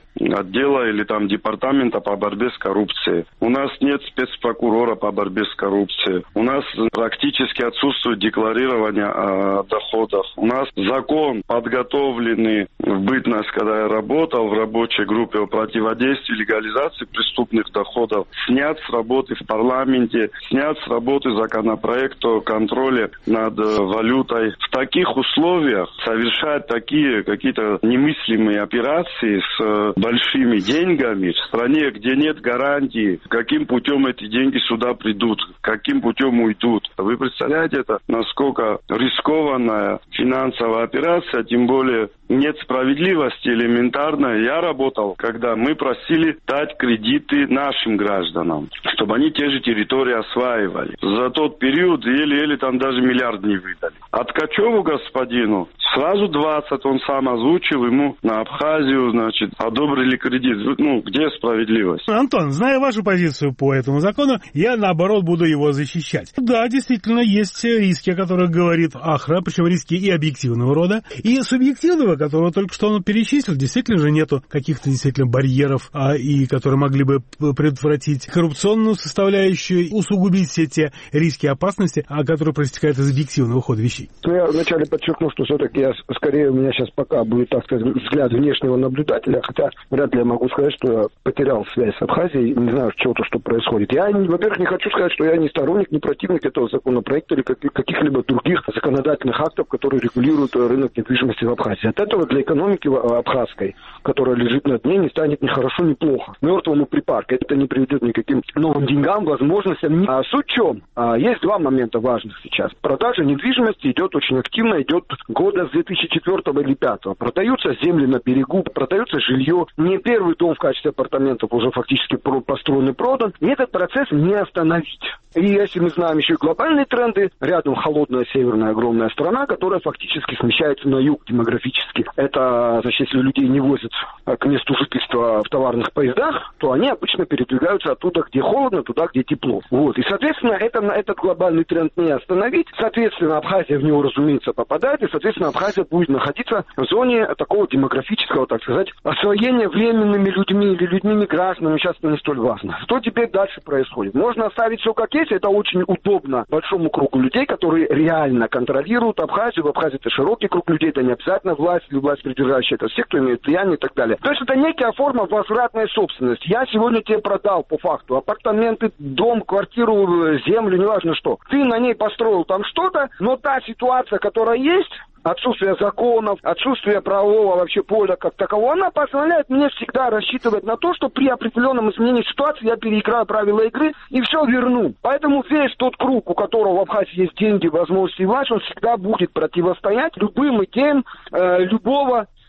отдела или там департамента по борьбе с коррупцией. У нас нет спецпрокурора по борьбе с коррупцией. У нас практически отсутствует декларирование о доходах. У нас закон, подготовленный в бытность, когда я работал в рабочей группе о противодействии легализации преступных доходов, снят с работы в парламенте, снят с работы законопроект о контроле над валютой. В таких условиях совершать такие какие-то немыслимые операции с большими деньгами в стране, где нет гарантии, каким путем эти деньги сюда придут, каким путем уйдут. Вы представляете, это насколько рискованная финансовая операция, тем более нет справедливости элементарной. Я работал, когда мы просили дать кредиты нашим гражданам, чтобы они те же территории осваивали. За тот период еле-еле там даже миллиард не выдали. А Ткачеву господину сразу 20 он сам озвучил, ему на Абхазию, значит, одобрили кредит. Ну, где справедливость? Антон, зная вашу позицию по этому закону, я, наоборот, буду его защищать. Да, действительно, есть риски, о которых говорит Ахра, причем риски и объективного рода, и субъективного, которого только что он перечислил. Действительно же нету каких-то действительно барьеров, и которые могли бы предотвратить коррупционную составляющую, усугубить все те риски и опасности, которые проистекают из объективного хода вещей. Я вначале подчеркну, что все-таки скорее у меня сейчас пока будет, так сказать, взгляд внешнего наблюдателя, хотя вряд ли я могу сказать, что я потерял связь с Абхазией, не знаю чего-то, что происходит. Я, во-первых, не хочу сказать, что я не сторонник, не противник этого законопроекта или каких-либо других законодательных актов, которые регулируют рынок недвижимости в Абхазии. От этого для экономики абхазской, которая лежит на дне, не станет ни хорошо, ни плохо. Мертвому припарке. Это не приведет никаким новым деньгам, возможностям. А суть в чем? Есть два момента важных сейчас. Продажа недвижимости идет очень активно, идет года с 2004 или 2005. Продаются земли на берегу, продается жилье. Не первый дом в качестве апартаментов уже фактически построен и продан. И этот процесс не остановить. И если мы знаем еще и глобальные тренды, рядом холодная северная огромная страна, которая фактически смещается на юг демографически. Это, значит, если людей не возят к месту жительства в товарных поездах, то они обычно передвигаются оттуда, где холодно, туда, где тепло. Вот. И, соответственно, этот глобальный тренд не остановить. Соответственно, Абхазия в него, разумеется, попадает, и, соответственно, Абхазия будет находиться в зоне такого демографического, так сказать, освоения временными людьми или людьми гражданами. Сейчас это не столь важно. Что теперь дальше происходит? Можно оставить все как есть, это очень удобно большому кругу людей, которые реально контролируют Абхазию. В Абхазии это широкий круг людей, это не обязательно власть или власть придержащая, это все, кто имеет влияние и так далее. То есть это некая форма возвратной собственности. Я сегодня тебе продал по факту апартаменты, дом, квартиру, землю, неважно что. Ты на ней построил там что-то, но та ситуация, которая есть, отсутствие законов, отсутствие правового вообще поля как такового, она позволяет мне всегда рассчитывать на то, что при определенном изменении ситуации я переиграю правила игры и все верну. Поэтому весь тот круг, у которого в Абхазии есть деньги, возможности и власть, он всегда будет противостоять любым идеям любого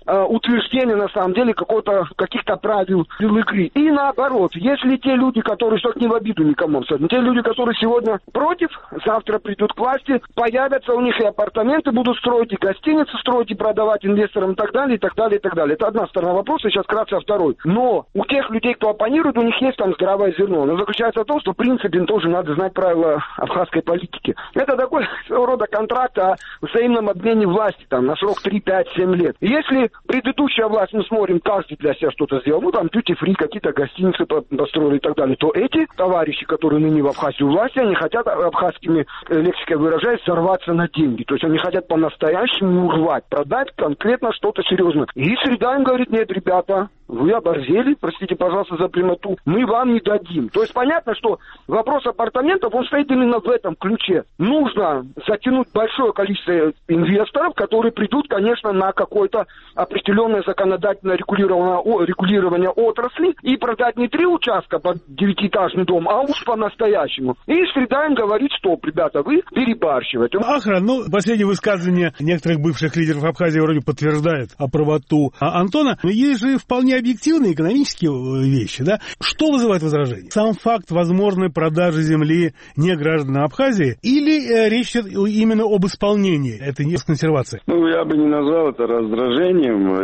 утверждение, на самом деле, каких-то правил игры. И наоборот, если те люди, которые, что не в обиду никому абсолютно, те люди, которые сегодня против, завтра придут к власти, появятся у них и апартаменты будут строить, и гостиницы строить, и продавать инвесторам и так далее, и так далее, и так далее. Это одна сторона вопроса, сейчас вкратце второй. Но у тех людей, кто оппонирует, у них есть там здравое зерно. Но заключается в том, что в принципе им тоже надо знать правила абхазской политики. Это такой своего рода контракт о взаимном обмене власти там, на срок 3, 5, 7 лет. И если предыдущая власть, мы смотрим, каждый для себя что-то сделал, ну там duty-free, какие-то гостиницы построили и так далее, то эти товарищи, которые ныне в Абхазии у власти, они хотят, абхазскими лексикой выражаясь, сорваться на деньги. То есть они хотят по-настоящему урвать, продать конкретно что-то серьезное. И среда им говорит: нет, ребята, вы оборзели, простите, пожалуйста, за прямоту, мы вам не дадим. То есть понятно, что вопрос апартаментов, он стоит именно в этом ключе. Нужно затянуть большое количество инвесторов, которые придут, конечно, на какое-то определенное законодательное регулирование отрасли и продать не 3 участка под 9-этажный дом, а уж по-настоящему. И среда им говорит: стоп, ребята, вы перебарщиваете. Ахран, последнее высказывание некоторых бывших лидеров Абхазии вроде подтверждает правоту Антона, но есть же вполне объективные экономические вещи, да? Что вызывает возражение? Сам факт возможной продажи земли не гражданам Абхазии или речь идет именно об исполнении этой консервации? Я бы не назвал это раздражением.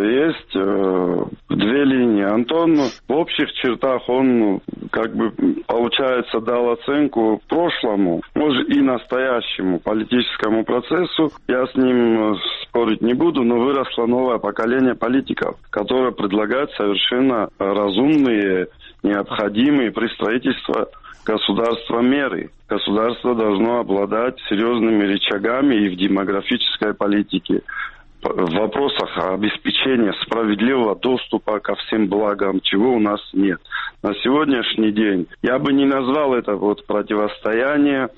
Есть 2 линии. Антон в общих чертах, он получается, дал оценку прошлому, может и настоящему политическому процессу. Я с ним спорить не буду, но выросло новое поколение политиков, которое предлагает совершенно разумные, необходимые при строительстве государства меры. Государство должно обладать серьезными рычагами и в демографической политике, в вопросах обеспечения справедливого доступа ко всем благам, чего у нас нет. На сегодняшний день я бы не назвал это противостояние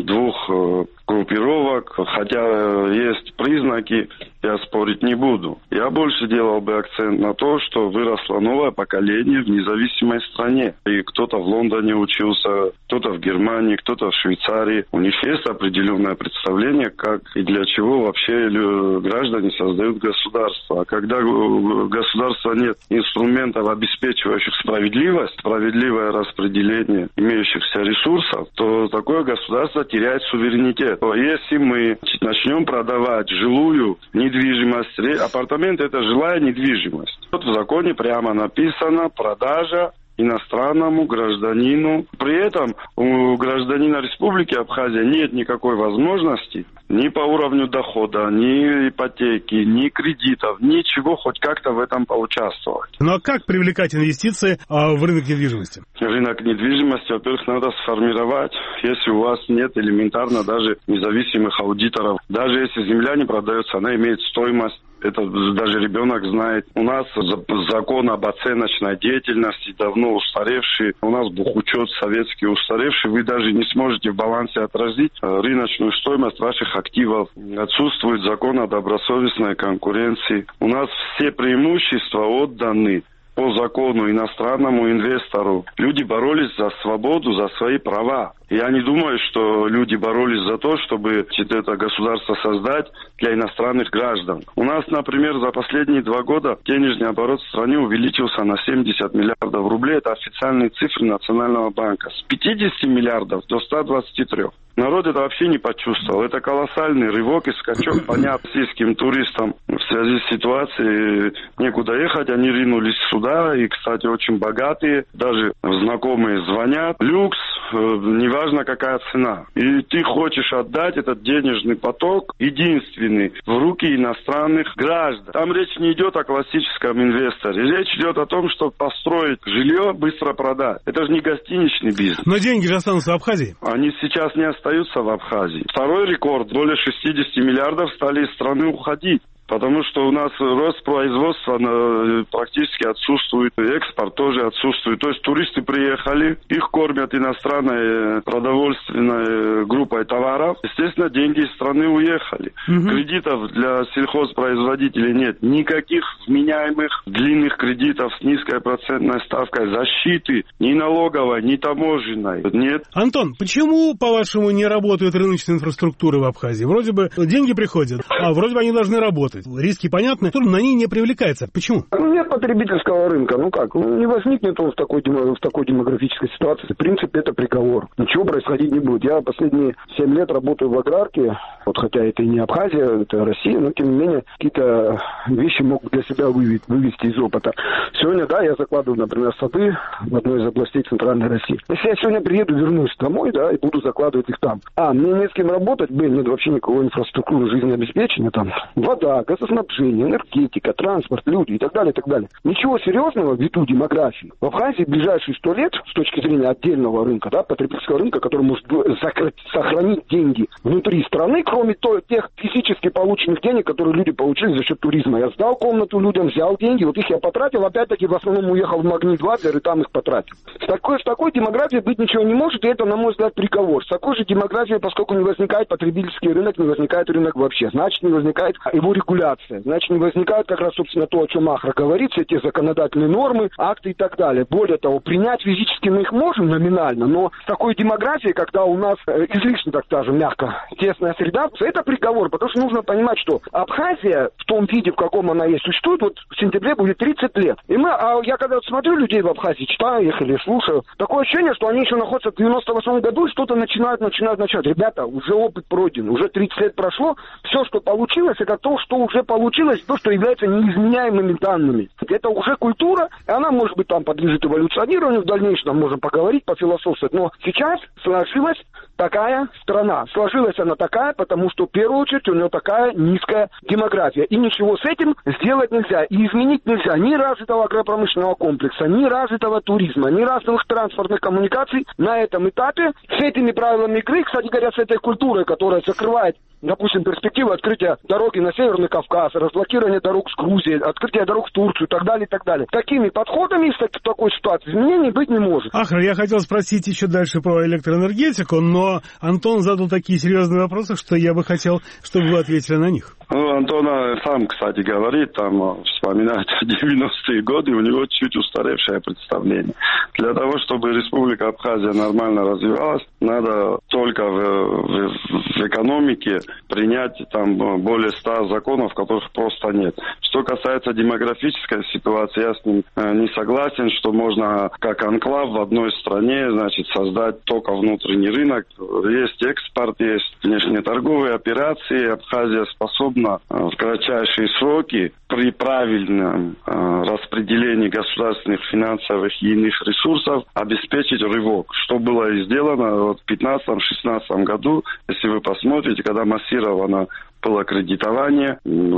2 группировок, хотя есть признаки, я спорить не буду. Я больше делал бы акцент на то, что выросло новое поколение в независимой стране. И кто-то в Лондоне учился, кто-то в Германии, кто-то в Швейцарии. У них есть определенное представление, как и для чего вообще граждане создают государство. А когда у государства нет инструментов, обеспечивающих справедливость, справедливое распределение имеющихся ресурсов, то такое государство теряет суверенитет. Если мы начнем продавать жилую недвижимость, апартаменты — это жилая недвижимость. Вот в законе прямо написано: продажа иностранному гражданину. При этом у гражданина Республики Абхазия нет никакой возможности ни по уровню дохода, ни ипотеки, ни кредитов, ничего хоть как-то в этом поучаствовать. Ну а как привлекать инвестиции в рынок недвижимости? Рынок недвижимости, во-первых, надо сформировать. Если у вас нет элементарно даже независимых аудиторов, даже если земля не продается, она имеет стоимость. Это даже ребенок знает. У нас закон об оценочной деятельности давно устаревший. У нас бухучет советский устаревший. Вы даже не сможете в балансе отразить рыночную стоимость ваших активов. Отсутствует закон о добросовестной конкуренции. У нас все преимущества отданы по закону иностранному инвестору. Люди боролись за свободу, за свои права. Я не думаю, что люди боролись за то, чтобы это государство создать для иностранных граждан. У нас, например, за последние 2 года денежный оборот в стране увеличился на 70 миллиардов рублей. Это официальные цифры Национального банка. С 50 миллиардов до 123. Народ это вообще не почувствовал. Это колоссальный рывок и скачок. Понятно, российским туристам в связи с ситуацией некуда ехать. Они ринулись сюда. И, кстати, очень богатые. Даже знакомые звонят. Люкс, неважно какая цена. И ты хочешь отдать этот денежный поток единственный в руки иностранных граждан. Там речь не идет о классическом инвесторе. Речь идет о том, чтобы построить жилье, быстро продать. Это же не гостиничный бизнес. Но деньги же останутся в Абхазии. Они сейчас не остаются в Абхазии. Второй рекорд. Более 60 миллиардов стали из страны уходить. Потому что у нас рост производства практически отсутствует, экспорт тоже отсутствует. То есть туристы приехали, их кормят иностранной продовольственной группой товаров. Естественно, деньги из страны уехали. Кредитов для сельхозпроизводителей нет. Никаких вменяемых длинных кредитов с низкой процентной ставкой, защиты ни налоговой, ни таможенной нет. Антон, почему, по-вашему, не работают рыночные инфраструктуры в Абхазии? Вроде бы деньги приходят, а вроде бы они должны работать. работать. Риски понятны, на ней не привлекается. Почему? Нет потребительского рынка. Не возникнет он в такой демографической ситуации. В принципе, это приговор. Ничего происходить не будет. Я последние 7 лет работаю в аграрке, хотя это и не Абхазия, это Россия, но тем не менее какие-то вещи могут для себя вывести из опыта. Сегодня, я закладываю, например, сады в одной из областей Центральной России. Если я сегодня приеду, вернусь домой, и буду закладывать их там. Мне не с кем работать, нет вообще никакой инфраструктуры жизнеобеспечения, там вода, газоснабжение, энергетика, транспорт, люди и так далее, и так далее. Ничего серьезного ввиду демографии. В Абхазии в ближайшие 100 лет, с точки зрения отдельного рынка, потребительского рынка, который может сохранить деньги внутри страны, кроме тех физически полученных денег, которые люди получили за счет туризма. Я сдал комнату людям, взял деньги, их я потратил, опять-таки в основном уехал в Магнит-Вадлер и там их потратил. С такой демографией быть ничего не может, и это, на мой взгляд, приговор. С такой же демографией, поскольку не возникает потребительский рынок, не возникает рынок вообще. Значит, не возникает его регуляция. Значит, не возникает как раз, собственно, то, о чем Ахра говорит, все те законодательные нормы, акты и так далее. Более того, принять физически мы их можем номинально, но с такой демографией, когда у нас излишне, так скажем, мягко, тесная среда, это приговор, потому что нужно понимать, что Абхазия в том виде, в каком она есть, существует, в сентябре будет 30 лет. И я когда смотрю людей в Абхазии, читаю их или слушаю, такое ощущение, что они еще находятся в 98 году и что-то начинают. Ребята, уже опыт пройден, уже 30 лет прошло, все, что получилось, это то, что уже получилось, то, что является неизменяемыми данными. Это уже культура, и она, может быть, там подлежит эволюционированию, в дальнейшем можем поговорить, пофилософствовать, но сейчас сложилась такая страна. Сложилась она такая, потому что, в первую очередь, у нее такая низкая демография. И ничего с этим сделать нельзя. И изменить нельзя ни развитого агропромышленного комплекса, ни развитого туризма, ни развитых транспортных коммуникаций на этом этапе. С этими правилами игры, кстати говоря, с этой культурой, которая закрывает, допустим, перспективу открытия дороги на Северный Кавказ, разблокирования дорог с Грузией, открытия дорог в Турцию и так далее, и так далее. Такими подходами в такой ситуации изменений быть не может. Ахра, я хотел спросить еще дальше про электроэнергетику, но Антон задал такие серьезные вопросы, что я бы хотел, чтобы вы ответили на них. Антон сам, кстати, говорит, вспоминает 90-е годы, у него чуть устаревшее представление. Для того, чтобы Республика Абхазия нормально развивалась, надо только в экономике принять более 100 законов, которых просто нет. Что касается демографической ситуации, я с ним не согласен, что можно как анклав в одной стране, создать только внутренний рынок. Есть экспорт, есть внешнеторговые операции. Абхазия способна в кратчайшие сроки при правильном распределении государственных, финансовых и иных ресурсов обеспечить рывок. Что было и сделано в 2015-2016 году, если вы посмотрите, когда массировано было кредитование,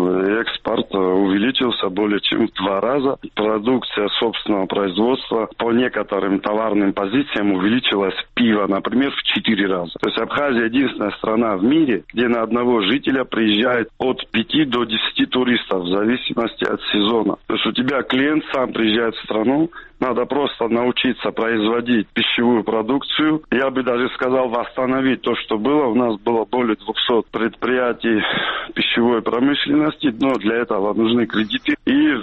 экспорт увеличился более чем в 2 раза. Продукция собственного производства по некоторым товарным позициям увеличилась. Пиво, например, в 4 раза. То есть Абхазия единственная страна в мире, где на одного жителя приезжает от 5 до 10 туристов в зависимости от сезона. То есть у тебя клиент сам приезжает в страну, надо просто научиться производить пищевую продукцию. Я бы даже сказал, восстановить то, что было. У нас было более 200 предприятий пищевой промышленности, но для этого нужны кредиты.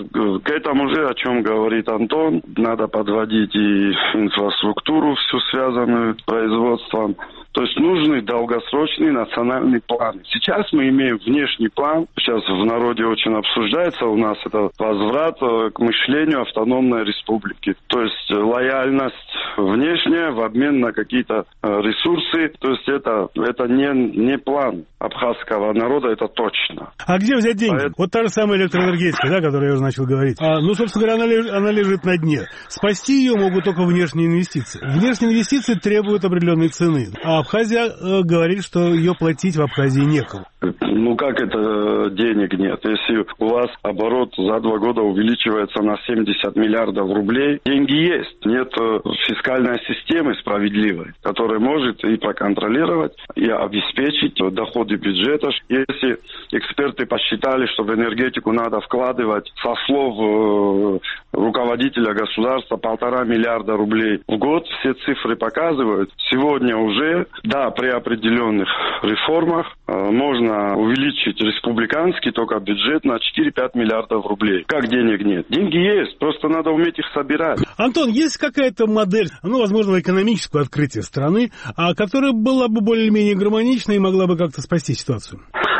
И к этому же, о чем говорит Антон, надо подводить и инфраструктуру, всю связанную с производством. То есть нужны долгосрочные национальные планы. Сейчас мы имеем внешний план. Сейчас в народе очень обсуждается у нас это возврат к мышлению автономной республики. То есть лояльность внешняя в обмен на какие-то ресурсы. То есть это не план абхазского народа, это точно. А где взять деньги? Вот та же самая электроэнергетика, которую я уже начал говорить. Собственно говоря, она лежит на дне. Спасти ее могут только внешние инвестиции. Внешние инвестиции требуют определенной цены. А Абхазия говорит, что ее платить в Абхазии некому. Как это денег нет? Если у вас оборот за 2 года увеличивается на 70 миллиардов рублей, деньги есть. Нет фискальной системы справедливой, которая может и проконтролировать, и обеспечить доходы бюджета. Если эксперты посчитали, что в энергетику надо вкладывать, со слов руководителя государства, 1,5 миллиарда рублей в год, все цифры показывают, сегодня уже, при определенных реформах можно увеличить республиканский только бюджет на 4-5 миллиардов рублей. Как денег нет? Деньги есть, просто надо уметь их собирать. Антон, есть какая-то модель, возможно, экономического открытия страны, которая была бы более-менее гармоничной и могла бы как-то спасти ситуацию?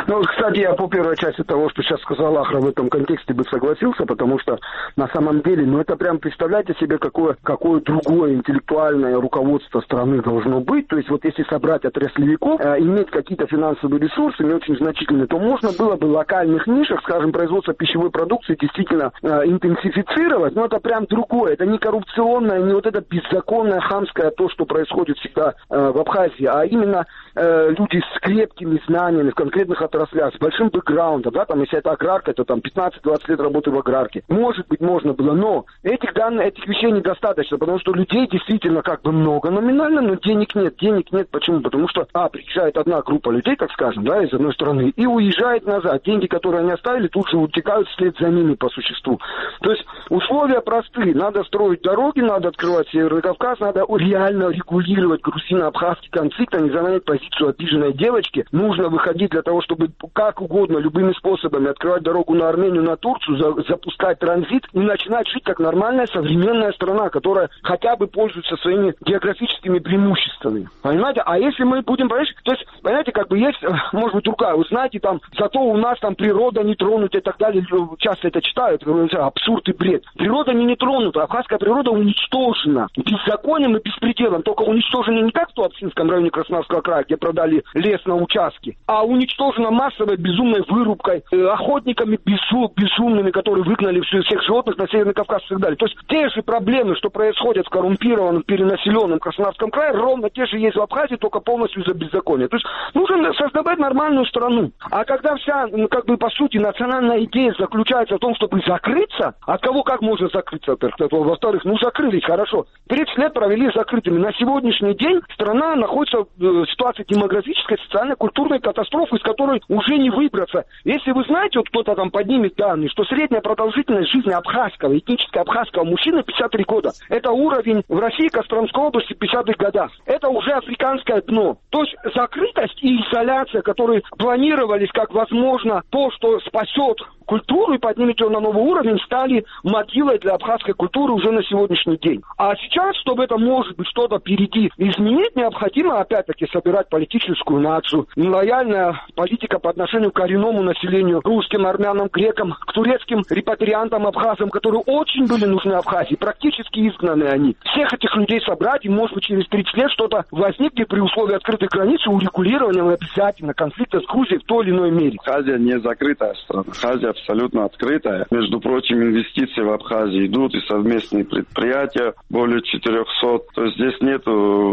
Ну, кстати, я по первой части того, что сейчас сказал Ахра, в этом контексте бы согласился, потому что на самом деле, ну это прям, представляете себе, какое другое интеллектуальное руководство страны должно быть. То есть вот если собрать отраслевиков, иметь какие-то финансовые ресурсы, не очень значительные, то можно было бы в локальных нишах, скажем, производство пищевой продукции действительно интенсифицировать, но это прям другое. Это не коррупционное, не вот это беззаконное, хамское, то, что происходит всегда в Абхазии, а именно люди с крепкими знаниями в конкретных отраслях, с большим бэкграундом, да, там, если это аграрка, то там 15-20 лет работы в аграрке. Может быть, можно было, но этих вещей недостаточно, потому что людей действительно как бы много номинально, но денег нет. Денег нет, почему? Потому что, приезжает одна группа людей, так скажем, да, из одной страны, и уезжает назад. Деньги, которые они оставили, тут же утекают вслед за ними по существу. То есть условия простые. Надо строить дороги, надо открывать Северный Кавказ, надо реально регулировать грузино-абхазский конфликт, а не занять позицию обиженной девочки. Нужно выходить для того, чтобы как угодно, любыми способами открывать дорогу на Армению, на Турцию, запускать транзит и начинать жить как нормальная современная страна, которая хотя бы пользуется своими географическими преимуществами. Понимаете? А если мы будем, то есть, понимаете, как бы есть, может быть, другая, вы знаете, там, зато у нас там природа не тронута и так далее, часто это читают, абсурд и бред. Природа не тронута, абхазская природа уничтожена беззаконием и беспределом, только уничтожена не как в Туапсинском районе Краснодарского края, где продали лес на участке, а уничтожена массовой безумной вырубкой, охотниками безумными, которые выгнали всех животных на Северный Кавказ и так далее. То есть те же проблемы, что происходят в коррумпированном, перенаселенном Краснодарском крае, ровно те же есть в Абхазии, только полностью из-за беззакония. То есть нужно создавать нормальную страну. А когда вся, как бы, по сути, национальная идея заключается в том, чтобы закрыться, от кого как можно закрыться? Во-вторых, закрылись, хорошо. 30 лет провели закрытыми. На сегодняшний день страна находится в ситуации демографической, социальной, культурной катастрофы, из которой уже не выбраться. Если вы знаете, вот кто-то там поднимет данные, что средняя продолжительность жизни абхазского, этнического абхазского мужчины 53 года. Это уровень в России, Костромской области в 50-х годах. Это уже африканское дно. То есть закрытость и изоляция, которые планировались как возможно то, что спасет культуру и поднимет ее на новый уровень, стали могилой для абхазской культуры уже на сегодняшний день. А сейчас, чтобы это, может быть, что-то впереди изменить, необходимо, опять-таки, собирать политическую нацию. Лояльная политика по отношению к коренному населению, русским, армянам, грекам, к турецким репатриантам, абхазам, которые очень были нужны Абхазии, практически изгнаны они. Всех этих людей собрать, и, может быть, через 30 лет что-то возникнет при условии открытой границы, урегулирования обязательно конфликта с Грузией в той или иной мере. Абхазия не закрытая страна. Абхазия абсолютно открытая. Между прочим, инвестиции в Абхазии идут, и совместные предприятия более 400. То есть здесь нет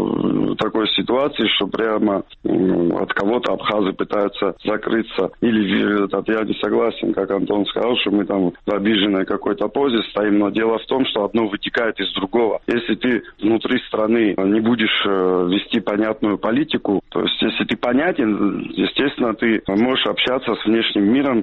такой ситуации, что прямо от кого-то абхазы пытаются закрыться. Или я не согласен, как Антон сказал, что мы там в обиженной какой-то позе стоим. Но дело в том, что одно вытекает из другого. Если ты внутри страны не будешь вести понятную политику, то есть если ты понятен, естественно, ты можешь общаться с внешним миром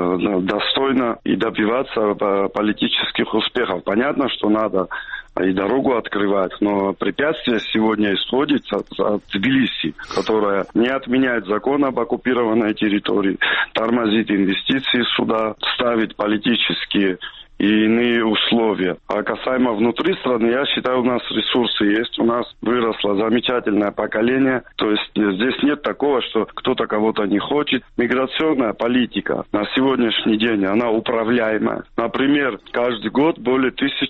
достойно и добиваться политических успехов. Понятно, что надо и дорогу открывать, но препятствие сегодня исходит от Тбилиси, которая не отменяет закон об оккупированной территории, тормозит инвестиции сюда, ставит политические и иные условия. А касаемо внутри страны, я считаю, у нас ресурсы есть, у нас выросло замечательное поколение, то есть здесь нет такого, что кто-то кого-то не хочет. Миграционная политика на сегодняшний день, она управляемая. Например, каждый год более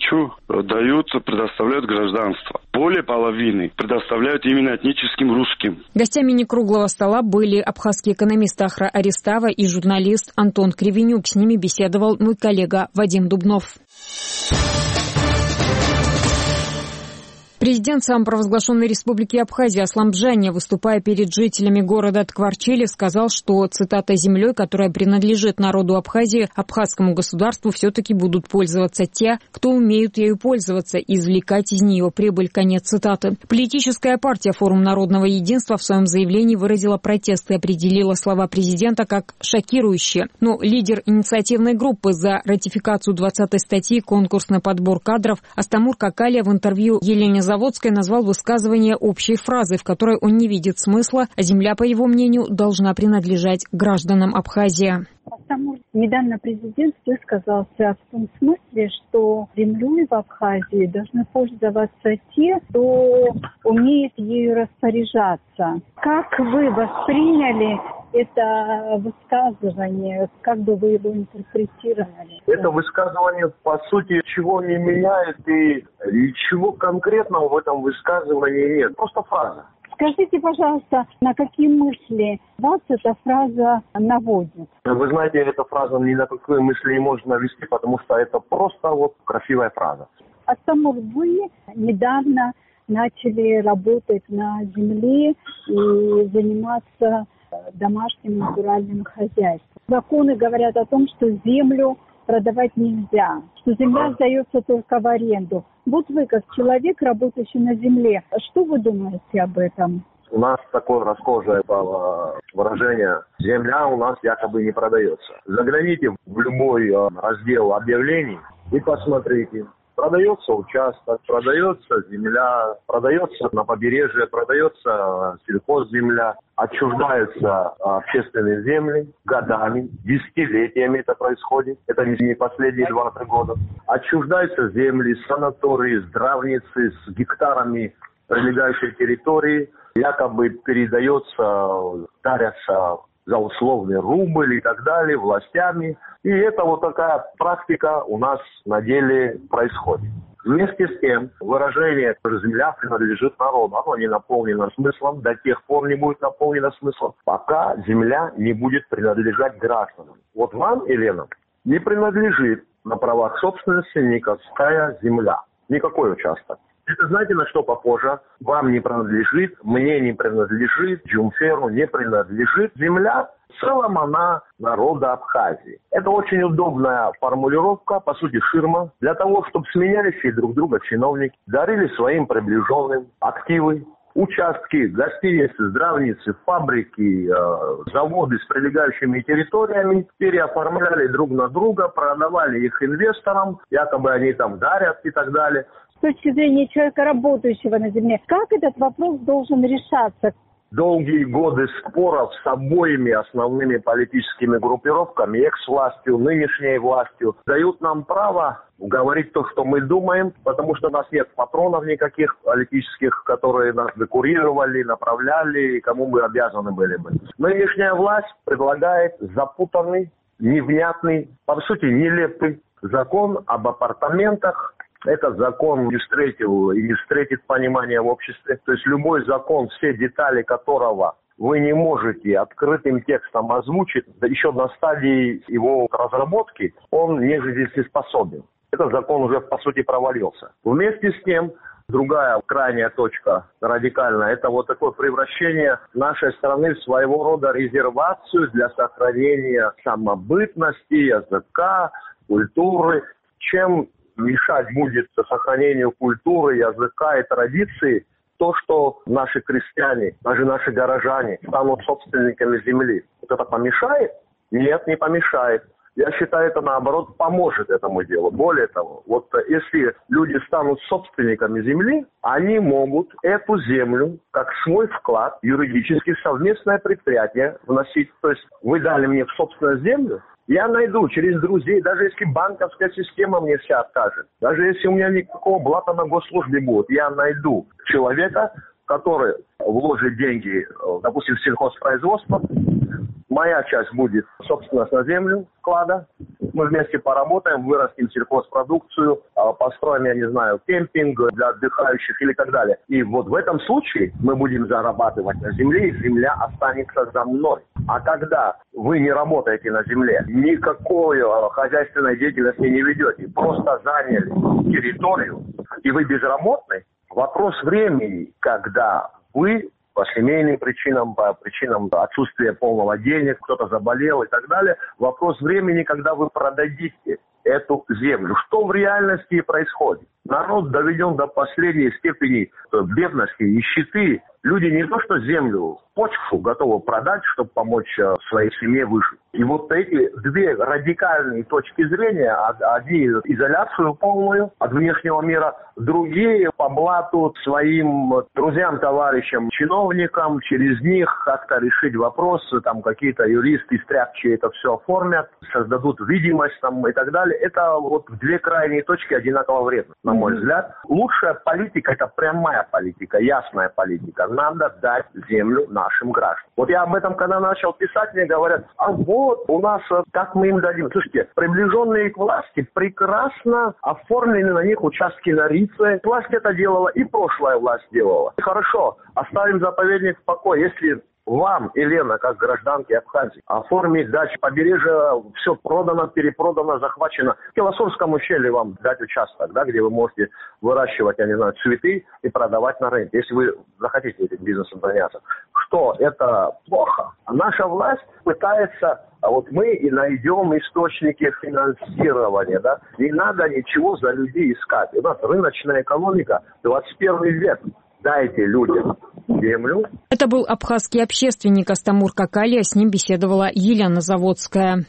1000 предоставляют гражданство. Более половины предоставляют именно этническим русским. Гостями некруглого стола были абхазский экономист Ахра Аристава и журналист Антон Кривенюк. С ними беседовал мой коллега Вадим Дубнов. Президент самопровозглашенной республики Абхазия Аслан Бжания, выступая перед жителями города Ткварчели, сказал, что, цитата, «землей, которая принадлежит народу Абхазии, абхазскому государству все-таки будут пользоваться те, кто умеют ею пользоваться, и извлекать из нее прибыль». Конец цитаты. Политическая партия «Форум народного единства» в своем заявлении выразила протест и определила слова президента как шокирующие. Но лидер инициативной группы за ратификацию 20-й статьи «Конкурсный подбор кадров» Астамур Какалия в интервью Елене Заводской назвал высказывание общей фразой, в которой он не видит смысла, а земля, по его мнению, должна принадлежать гражданам Абхазии. Недавно президент высказался в том смысле, что землей в Абхазии должны пользоваться те, кто умеет ею распоряжаться. Как вы восприняли это высказывание, как бы вы его интерпретировали? Это высказывание, по сути, ничего не меняет, и ничего конкретного в этом высказывании нет. Просто фраза. Скажите, пожалуйста, на какие мысли вас эта фраза наводит? Вы знаете, эта фраза ни на какие мысли не может навести, потому что это просто вот красивая фраза. А само вы недавно начали работать на земле и заниматься домашним натуральным хозяйством. Законы говорят о том, что землю продавать нельзя, что земля сдается только в аренду. Вот вы, как человек, работающий на земле, что вы думаете об этом? У нас такое расхожее выражение: земля у нас якобы не продается. Загляните в любой раздел объявлений и посмотрите. Продается участок, продается земля, продается на побережье, продается сельхозземля, отчуждаются общественные земли годами, десятилетиями это происходит. Это не последние 2-3 года. Отчуждаются земли, санатории, здравницы с гектарами прилегающей территории, якобы передается, дарятся за условный рубль и так далее властями. И это вот такая практика у нас на деле происходит. Вместе с тем, выражение «земля принадлежит народу», оно не наполнено смыслом, до тех пор не будет наполнено смыслом, пока земля не будет принадлежать гражданам. Вот вам, Елена, не принадлежит на правах собственности никакая земля, никакой участок. Это знаете, на что похоже? Вам не принадлежит, мне не принадлежит, Джумферу не принадлежит земля. В целом она народа Абхазии. Это очень удобная формулировка, по сути ширма, для того, чтобы сменяющие друг друга чиновники дарили своим приближенным активы, участки, гостиницы, здравницы, фабрики, заводы с прилегающими территориями, переоформляли друг на друга, продавали их инвесторам, якобы они там дарят и так далее. С точки зрения человека, работающего на земле, как этот вопрос должен решаться? Долгие годы споров с обоими основными политическими группировками, экс-властью, нынешней властью, дают нам право говорить то, что мы думаем, потому что у нас нет патронов никаких политических, которые нас декурировали, направляли, кому мы обязаны были бы. Нынешняя власть предлагает запутанный, невнятный, по сути нелепый закон об апартаментах. Этот закон не встретил и не встретит понимания в обществе. То есть любой закон, все детали которого вы не можете открытым текстом озвучить, да еще на стадии его разработки, он не жизнеспособен. Этот закон уже, по сути, провалился. Вместе с тем, другая крайняя точка радикальная, это вот такое превращение нашей страны в своего рода резервацию для сохранения самобытности, языка, культуры. Чем мешать будет сохранению культуры, языка и традиции то, что наши крестьяне, даже наши горожане станут собственниками земли. Вот это помешает? Нет, не помешает. Я считаю, это наоборот поможет этому делу. Более того, вот если люди станут собственниками земли, они могут эту землю как свой вклад юридически в совместное предприятие вносить. То есть вы дали мне в собственность землю, я найду через друзей, даже если банковская система мне вся откажет, даже если у меня никакого блата на госслужбе будет, я найду человека, который вложит деньги, допустим, в сельхозпроизводство. Моя часть будет собственность на землю вклада. Мы вместе поработаем, вырастим сельхозпродукцию, построим, я не знаю, кемпинг для отдыхающих или так далее. И вот в этом случае мы будем зарабатывать на земле, и земля останется за мной. А когда вы не работаете на земле, никакой хозяйственной деятельности не ведете, просто заняли территорию, и вы безработный, вопрос времени, когда вы по семейным причинам, по причинам отсутствия полного денег, кто-то заболел и так далее. Вопрос времени, когда вы продадите эту землю. Что в реальности и происходит? Народ доведен до последней степени бедности, нищеты. Люди не то что землю, почву готовы продать, чтобы помочь своей семье выжить. И вот эти две радикальные точки зрения, одни изоляцию полную от внешнего мира, другие по блату своим друзьям, товарищам, чиновникам, через них как-то решить вопросы, там какие-то юристы стряпчие это все оформят, создадут видимость там и так далее. деле это вот две крайние точки одинаково вредны, на мой взгляд. Лучшая политика – это прямая политика, ясная политика. Надо дать землю нашим гражданам. Вот я об этом, когда начал писать, мне говорят, а вот у нас, как мы им дадим? Слушайте, приближенные к власти прекрасно оформлены на них участки на Рице. Власть это делала, и прошлая власть делала. Хорошо, оставим заповедник в покое. Если вам, Елена, как гражданке Абхазии, оформить дачу, побережье, все продано, перепродано, захвачено. В Килосурском ущелье вам дать участок, да, где вы можете выращивать, я не знаю, цветы и продавать на рынке, если вы захотите этим бизнесом заняться. Что, это плохо? А наша власть пытается, а вот мы и найдем источники финансирования, да. Не надо ничего за людей искать. У нас рыночная экономика, 21 век. Дайте людям землю. Это был абхазский общественник Астамур Какали, а с ним беседовала Елена Заводская.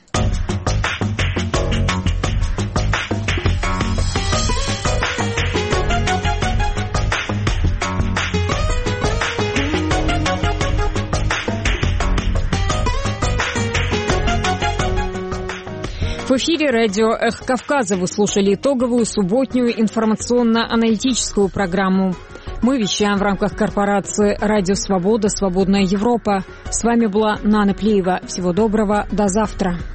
В эфире радио «Эхо Кавказа» вы слушали итоговую субботнюю информационно-аналитическую программу. Мы вещаем в рамках корпорации «Радио Свобода. Свободная Европа». С вами была Нана Плеева. Всего доброго. До завтра.